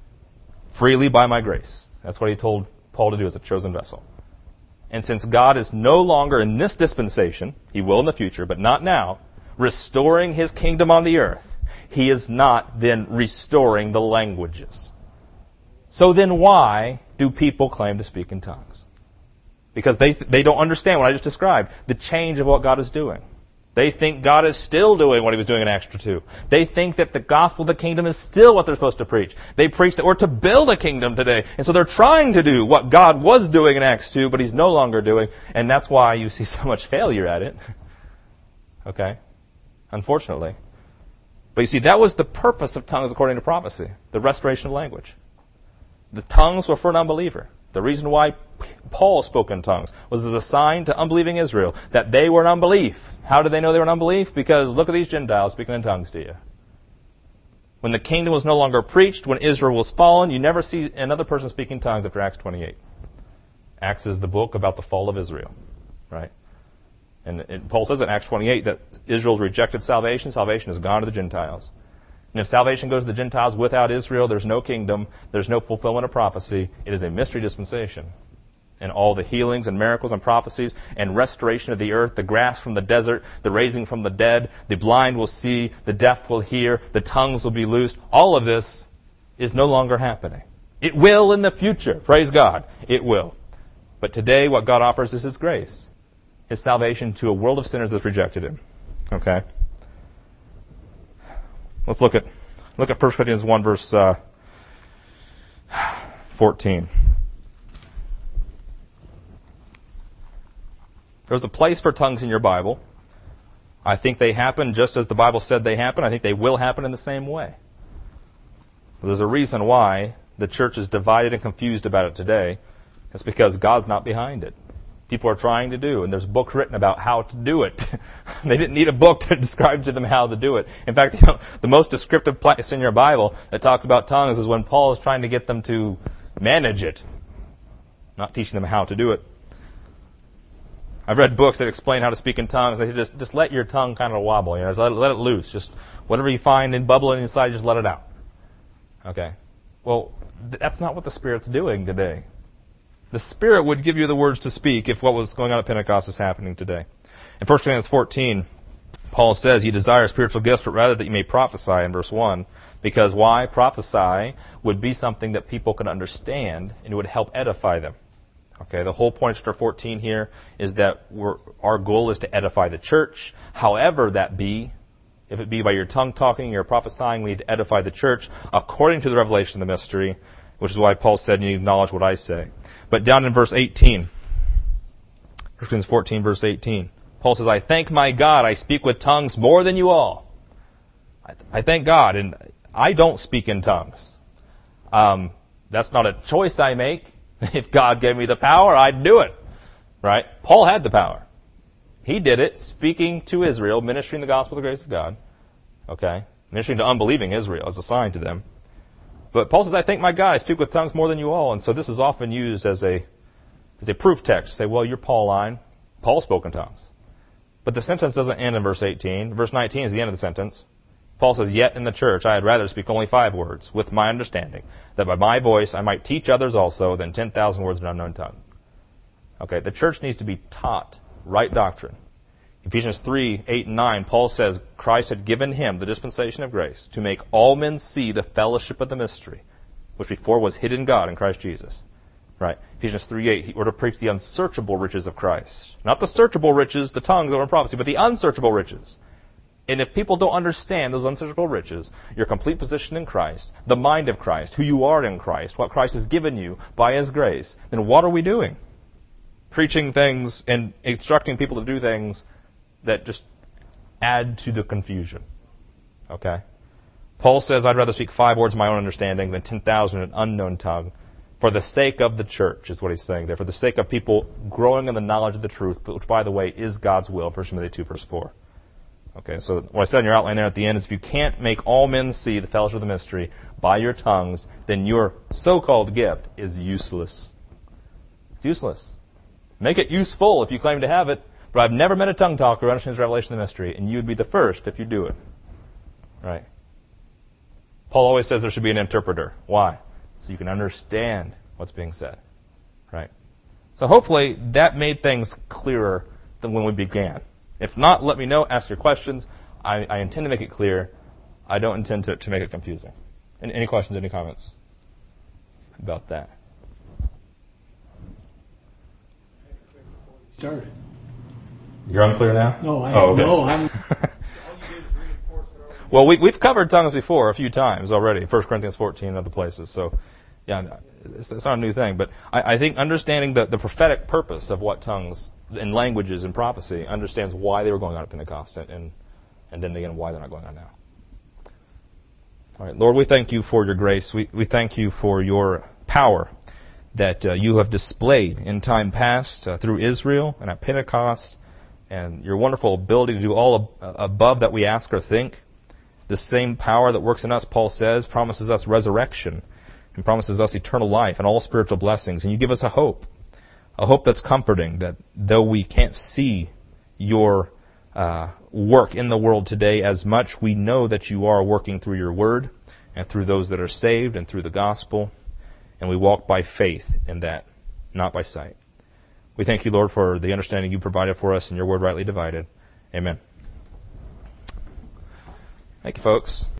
freely by my grace. That's what he told Paul to do as a chosen vessel. And since God is no longer in this dispensation, he will in the future, but not now, restoring his kingdom on the earth, he is not then restoring the languages. So then why do people claim to speak in tongues? Because they don't understand what I just described, the change of what God is doing. They think God is still doing what he was doing in Acts 2. They think that the gospel of the kingdom is still what they're supposed to preach. They preach that we're to build a kingdom today. And so they're trying to do what God was doing in Acts 2, but he's no longer doing. And that's why you see so much failure at it. Okay? Unfortunately. But you see, that was the purpose of tongues according to prophecy. The restoration of language. The tongues were for an unbeliever. The reason why Paul spoke in tongues was as a sign to unbelieving Israel that they were in unbelief. How did they know they were in unbelief? Because look at these Gentiles speaking in tongues to you. When the kingdom was no longer preached, when Israel was fallen, you never see another person speaking tongues after Acts 28. Acts is the book about the fall of Israel, right? And Paul says in Acts 28 that Israel's rejected salvation. Salvation has gone to the Gentiles. And if salvation goes to the Gentiles without Israel, there's no kingdom, there's no fulfillment of prophecy. It is a mystery dispensation. And all the healings and miracles and prophecies and restoration of the earth, the grass from the desert, the raising from the dead, the blind will see, the deaf will hear, the tongues will be loosed. All of this is no longer happening. It will in the future. Praise God. It will. But today what God offers is his grace. His salvation to a world of sinners that's rejected him. Okay? Let's look at 1 Corinthians 1 verse 14. There's a place for tongues in your Bible. I think they happen just as the Bible said they happen. I think they will happen in the same way. But there's a reason why the church is divided and confused about it today. It's because God's not behind it. People are trying to do, and there's books written about how to do it. They didn't need a book to describe to them how to do it. In fact, the most descriptive place in your Bible that talks about tongues is when Paul is trying to get them to manage it, not teaching them how to do it. I've read books that explain how to speak in tongues. They just let your tongue kind of wobble. Just let it loose. Just whatever you find in bubbling inside, just let it out. Okay. Well, that's not what the Spirit's doing today. The Spirit would give you the words to speak if what was going on at Pentecost is happening today. In 1 Corinthians 14, Paul says, "You desire spiritual gifts, but rather that you may prophesy," in verse 1. Because why? Prophesy would be something that people could understand, and it would help edify them. Okay, the whole point of chapter 14 here is that our goal is to edify the church. However that be, if it be by your tongue talking, your prophesying, we need to edify the church according to the revelation of the mystery, which is why Paul said, you need to acknowledge what I say. But down in verse 18, 1 Corinthians 14, verse 18, Paul says, "I thank my God, I speak with tongues more than you all." I thank God, and I don't speak in tongues. That's not a choice I make. If God gave me the power, I'd do it. Right? Paul had the power. He did it, speaking to Israel, ministering the gospel of the grace of God. Okay? Ministering to unbelieving Israel as a sign to them. But Paul says, "I thank my God, I speak with tongues more than you all." And so this is often used as a proof text. Say, well, you're Pauline. Paul spoke in tongues. But the sentence doesn't end in verse 18. Verse 19 is the end of the sentence. Paul says, "Yet in the church I had rather speak only 5 words, with my understanding, that by my voice I might teach others also than 10,000 words in an unknown tongue." Okay, the church needs to be taught right doctrine. Ephesians 3, 8, and 9, Paul says Christ had given him the dispensation of grace to make all men see the fellowship of the mystery, which before was hid in God in Christ Jesus. Right? Ephesians 3, 8, we're to preach the unsearchable riches of Christ. Not the searchable riches, the tongues that were in prophecy, but the unsearchable riches. And if people don't understand those unsearchable riches, your complete position in Christ, the mind of Christ, who you are in Christ, what Christ has given you by His grace, then what are we doing? Preaching things and instructing people to do things that just add to the confusion. Okay? Paul says, "I'd rather speak 5 words of my own understanding than 10,000 in an unknown tongue." For the sake of the church is what he's saying there. For the sake of people growing in the knowledge of the truth, which, by the way, is God's will. 1 Timothy 2, verse 4. Okay, so what I said in your outline there at the end is if you can't make all men see the fellowship of the mystery by your tongues, then your so-called gift is useless. It's useless. Make it useful if you claim to have it, but I've never met a tongue talker who understands the revelation of the mystery, and you'd be the first if you do it. Right? Paul always says there should be an interpreter. Why? So you can understand what's being said. Right? So hopefully that made things clearer than when we began. If not, let me know. Ask your questions. I intend to make it clear. I don't intend to make it confusing. Any questions, any comments about that? Started. You're unclear now? No, I'm... Well, we've covered tongues before a few times already. 1 Corinthians 14 and other places. So, yeah, it's not a new thing. But I think understanding the prophetic purpose of what tongues and languages and prophecy understands why they were going on at Pentecost and then again why they're not going on now. All right, Lord, we thank you for your grace. We thank you for your power that you have displayed in time past through Israel and at Pentecost, and your wonderful ability to do all above that we ask or think. The same power that works in us, Paul says, promises us resurrection and promises us eternal life and all spiritual blessings. And you give us a hope that's comforting, that though we can't see your work in the world today as much, we know that you are working through your word and through those that are saved and through the gospel. And we walk by faith in that, not by sight. We thank you, Lord, for the understanding you provided for us and your word rightly divided. Amen. Thank you, folks.